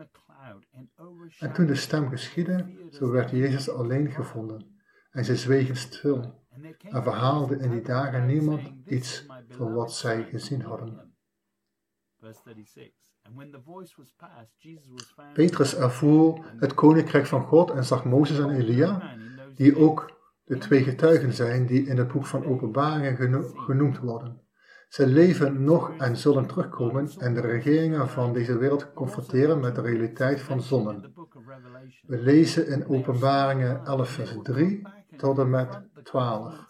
En toen de stem geschiedde, zo werd Jezus alleen gevonden. En ze zwegen stil en verhaalde in die dagen niemand iets van wat zij gezien hadden. Petrus ervoer het koninkrijk van God en zag Mozes en Elia, die ook de twee getuigen zijn die in het boek van Openbaringen geno- genoemd worden. Ze leven nog en zullen terugkomen en de regeringen van deze wereld confronteren met de realiteit van zonden. We lezen in Openbaringen elf vers drie tot en met twaalf.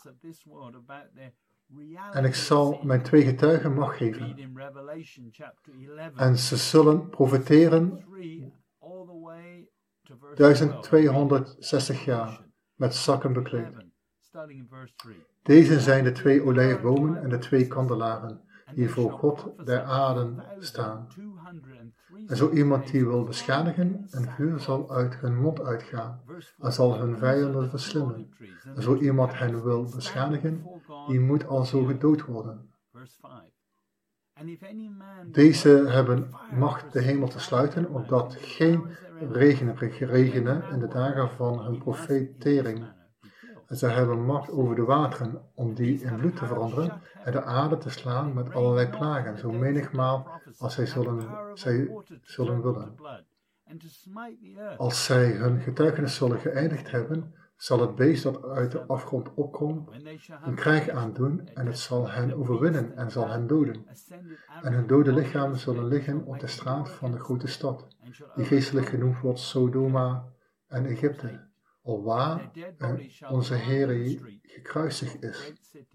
En ik zal mijn twee getuigen macht geven. En ze zullen profiteren duizend tweehonderdzestig jaar met zakken bekleed. Deze zijn de twee olijfbomen en de twee kandelaren die voor God der aarden staan. En zo iemand die wil beschadigen, een vuur zal uit hun mond uitgaan en zal hun vijanden verslinden. En zo iemand hen wil beschadigen, die moet alzo gedood worden. Deze hebben macht de hemel te sluiten, opdat geen regen regene in de dagen van hun profetering. En zij hebben macht over de wateren, om die in bloed te veranderen en de aarde te slaan met allerlei plagen, zo menigmaal als zij zullen, zij zullen willen. Als zij hun getuigenis zullen geëindigd hebben, zal het beest dat uit de afgrond opkomt een krijg aandoen en het zal hen overwinnen en zal hen doden. En hun dode lichamen zullen liggen op de straat van de grote stad, die geestelijk genoemd wordt Sodoma en Egypte, alwaar onze Heer gekruisigd is.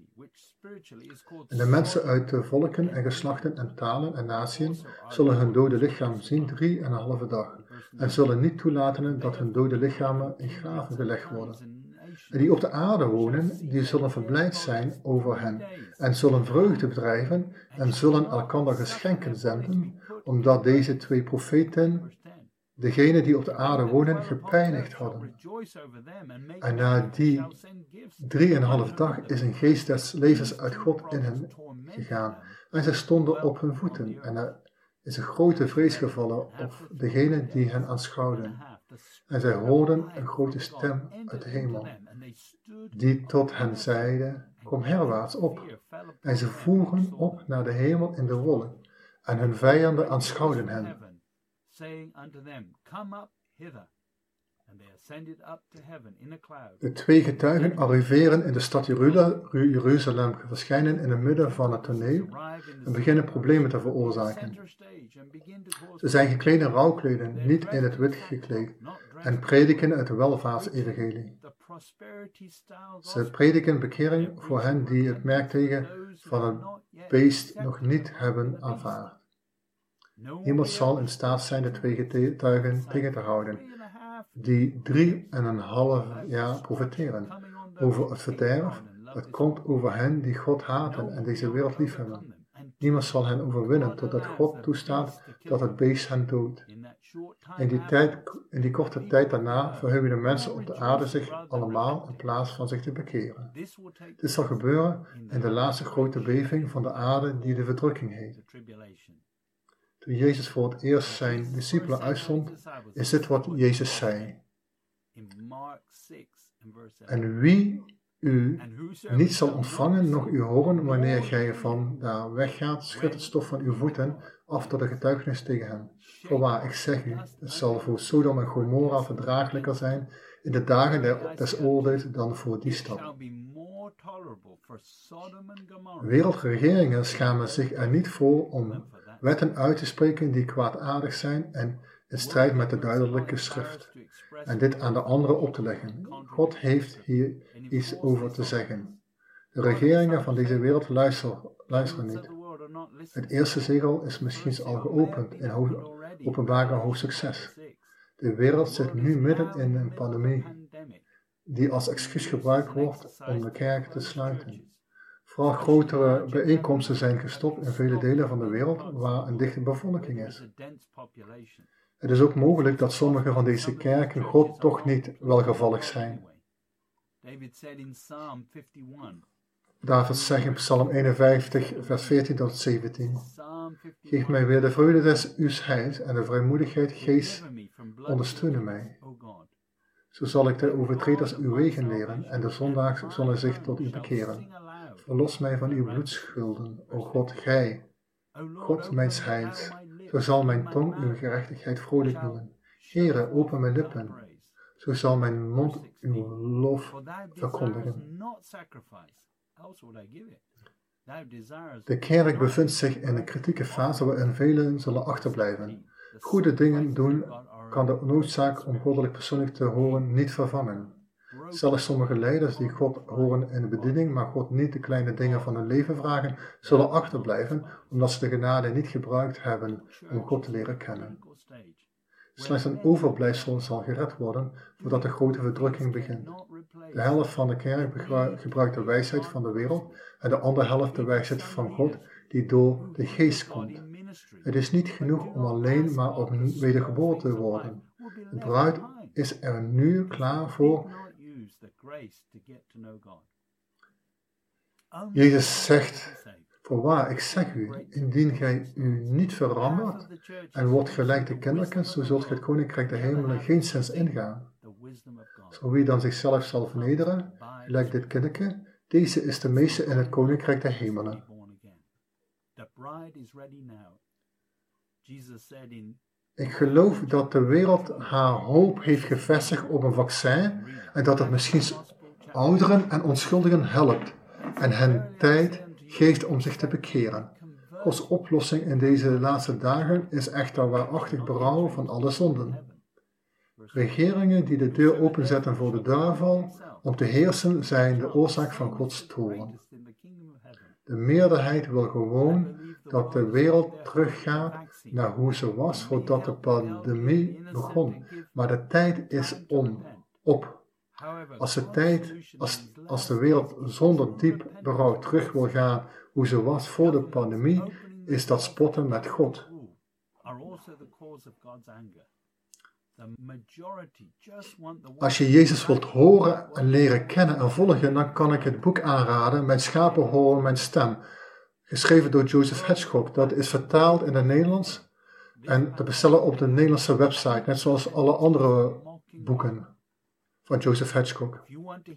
En de mensen uit de volken en geslachten en talen en natieën zullen hun dode lichaam zien drie en een halve dag, en zullen niet toelaten dat hun dode lichamen in graven gelegd worden. En die op de aarde wonen, die zullen verblijd zijn over hen, en zullen vreugde bedrijven, en zullen elkander geschenken zenden, omdat deze twee profeten degene die op de aarde wonen gepijnigd hadden. En na die drieënhalf dag is een geest des levens uit God in hen gegaan. En zij stonden op hun voeten. En er is een grote vrees gevallen op degene die hen aanschouwden. En zij hoorden een grote stem uit de hemel, die tot hen zeide, kom herwaarts op. En ze voeren op naar de hemel in de wolk. En hun vijanden aanschouwden hen. Saying unto them, come up hither. And they ascended up to heaven in a cloud. De twee getuigen arriveren in de stad Jeruzalem, verschijnen in het midden van het toneel en beginnen problemen te veroorzaken. Ze zijn gekleed in rouwkleden, niet in het wit gekleed, en prediken het welvaartsevangelie. Ze prediken bekering voor hen die het merkteken van het beest nog niet hebben aanvaard. Niemand zal in staat zijn de twee getuigen tegen te houden, die drie en een half jaar profiteren over het verderf dat komt over hen die God haten en deze wereld liefhebben. Niemand zal hen overwinnen totdat God toestaat dat het beest hen doodt. In die, tijd, in die korte tijd daarna verheugen de mensen op de aarde zich allemaal in plaats van zich te bekeren. Dit zal gebeuren in de laatste grote beving van de aarde die de verdrukking heet. Toen Jezus voor het eerst zijn discipelen uitzond, is dit wat Jezus zei. En wie u niet zal ontvangen, noch u horen, wanneer gij van daar weggaat, schudt het stof van uw voeten af tot de getuigenis tegen hen. Voorwaar, ik zeg u, het zal voor Sodom en Gomorra verdraaglijker zijn in de dagen des oordeels dan voor die stad. Wereldregeringen schamen zich er niet voor om wetten uit te spreken die kwaadaardig zijn en in strijd met de duidelijke schrift, en dit aan de anderen op te leggen. God heeft hier iets over te zeggen. De regeringen van deze wereld luisteren, luisteren niet. Het eerste zegel is misschien al geopend in Openbaringen hoofdstuk zes. De wereld zit nu midden in een pandemie die als excuus gebruikt wordt om de kerken te sluiten. Vooral grotere bijeenkomsten zijn gestopt in vele delen van de wereld waar een dichte bevolking is. Het is ook mogelijk dat sommige van deze kerken God toch niet welgevallig zijn. David zegt in Psalm eenenvijftig, vers veertien tot zeventien. Geef mij weer de vreugde des uws heils en de vrijmoedigheid geest ondersteunen mij. Zo zal ik de overtreders uw wegen leren en de zondaars zullen zich tot u bekeren. Verlos mij van uw bloedschulden, o God, gij, God mijns heils. Zo zal mijn tong uw gerechtigheid vrolijk noemen. Heere, open mijn lippen. Zo zal mijn mond uw lof verkondigen. De kerk bevindt zich in een kritieke fase waarin velen zullen achterblijven. Goede dingen doen kan de noodzaak om goddelijk persoonlijk te horen niet vervangen. Zelfs sommige leiders die God horen in de bediening, maar God niet de kleine dingen van hun leven vragen, zullen achterblijven omdat ze de genade niet gebruikt hebben om God te leren kennen. Slechts een overblijfsel zal gered worden voordat de grote verdrukking begint. De helft van de kerk gebruikt de wijsheid van de wereld en de andere helft de wijsheid van God die door de geest komt. Het is niet genoeg om alleen maar op wedergeboren te worden. De bruid is er nu klaar voor. Jezus zegt, voorwaar, ik zeg u, indien gij u niet verandert en wordt gelijk de kindertjes, zo zult gij het koninkrijk der hemelen geen zins ingaan. Zo wie dan zichzelf zal vernederen, gelijk dit kindertje, deze is de meeste in het koninkrijk der hemelen. Ik geloof dat de wereld haar hoop heeft gevestigd op een vaccin en dat het misschien ouderen en onschuldigen helpt en hen tijd geeft om zich te bekeren. Gods oplossing in deze laatste dagen is echter waarachtig berouw van alle zonden. Regeringen die de deur openzetten voor de duivel om te heersen zijn de oorzaak van Gods toorn. De meerderheid wil gewoon dat de wereld teruggaat naar hoe ze was voordat de pandemie begon. Maar de tijd is om, op. Als de, tijd, als, als de wereld zonder diep berouw terug wil gaan hoe ze was voor de pandemie, is dat spotten met God. Als je Jezus wilt horen en leren kennen en volgen, dan kan ik het boek aanraden, Mijn schapen horen mijn stem. Geschreven door Joseph Hedgcock. Dat is vertaald in het Nederlands en te bestellen op de Nederlandse website, net zoals alle andere boeken van Joseph Hedgcock.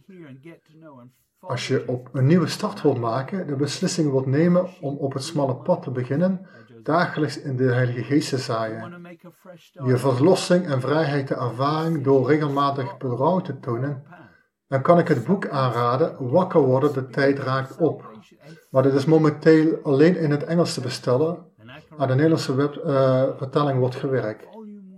Als je op een nieuwe start wilt maken, de beslissing wilt nemen om op het smalle pad te beginnen, dagelijks in de Heilige Geest te zaaien, je verlossing en vrijheid te ervaren door regelmatig berouw te tonen, dan kan ik het boek aanraden, Wakker worden, de tijd raakt op. Maar dit is momenteel alleen in het Engels te bestellen, maar de Nederlandse web, uh, vertaling wordt gewerkt.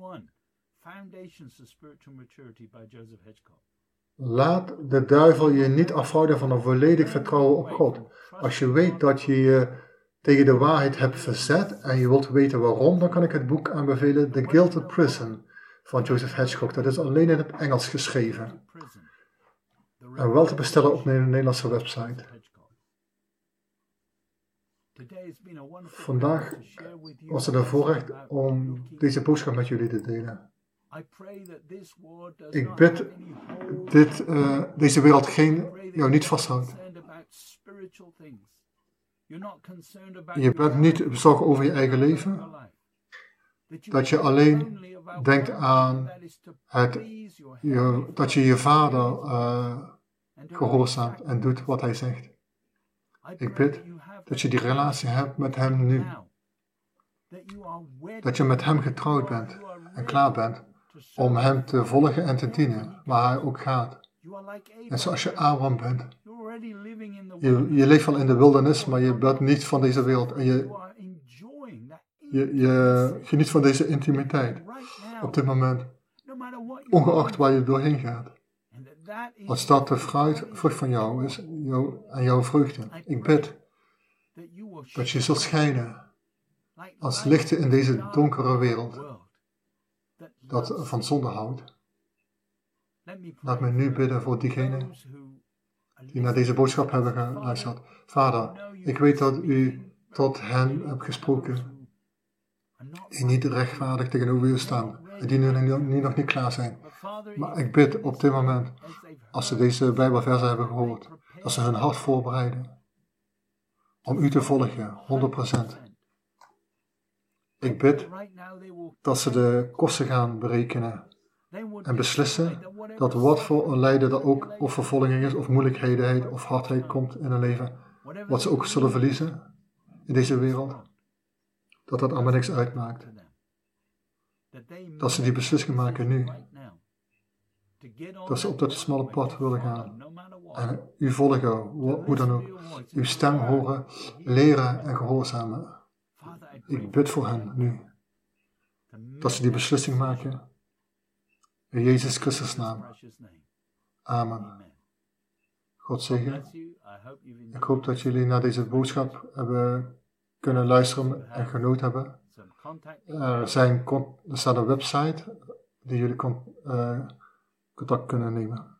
Laat de duivel je niet afhouden van een volledig vertrouwen op God. Als je weet dat je je tegen de waarheid hebt verzet en je wilt weten waarom, dan kan ik het boek aanbevelen, The Gilded Prison van Joseph Hedgcock. Dat is alleen in het Engels geschreven. En wel te bestellen op de Nederlandse website. Vandaag was het een voorrecht om deze boodschap met jullie te delen. Ik bid dit, uh, deze wereld geen, jou niet vasthoudt. Je bent niet bezorgd over je eigen leven. Dat je alleen denkt aan het, je, dat je je vader uh, gehoorzaamt en doet wat hij zegt. Ik bid dat je die relatie hebt met hem nu. Dat je met hem getrouwd bent en klaar bent om hem te volgen en te dienen, waar hij ook gaat. En zoals je Abraham bent. Je, je leeft wel in de wildernis, maar je bent niet van deze wereld. En je, je, je geniet van deze intimiteit op dit moment. Ongeacht waar je doorheen gaat. Als dat de fruit, vrucht van jou is jou, en jouw vreugde. Ik bid dat je zult schijnen als lichten in deze donkere wereld. dat van zonde houdt. Laat me nu bidden voor diegenen die naar deze boodschap hebben geluisterd. Vader, ik weet dat u tot hen hebt gesproken, die niet rechtvaardig tegenover u staan en die nu, nu, nu nog niet klaar zijn. Maar ik bid op dit moment, als ze deze Bijbelversen hebben gehoord, dat ze hun hart voorbereiden om u te volgen, honderd procent. Ik bid dat ze de kosten gaan berekenen en beslissen dat wat voor een lijden er ook of vervolging is, of moeilijkheden of hardheid komt in hun leven, wat ze ook zullen verliezen in deze wereld, dat dat allemaal niks uitmaakt. Dat ze die beslissing maken nu. Dat ze op dat smalle pad willen gaan. En u volgen, hoe dan ook. Uw stem horen, leren en gehoorzamen. Ik bid voor hen nu. Dat ze die beslissing maken. In Jezus Christus naam. Amen. God zegen. Ik hoop dat jullie naar deze boodschap hebben kunnen luisteren en genoten hebben. Er, zijn, er staat een website die jullie con, uh, contact kunnen nemen.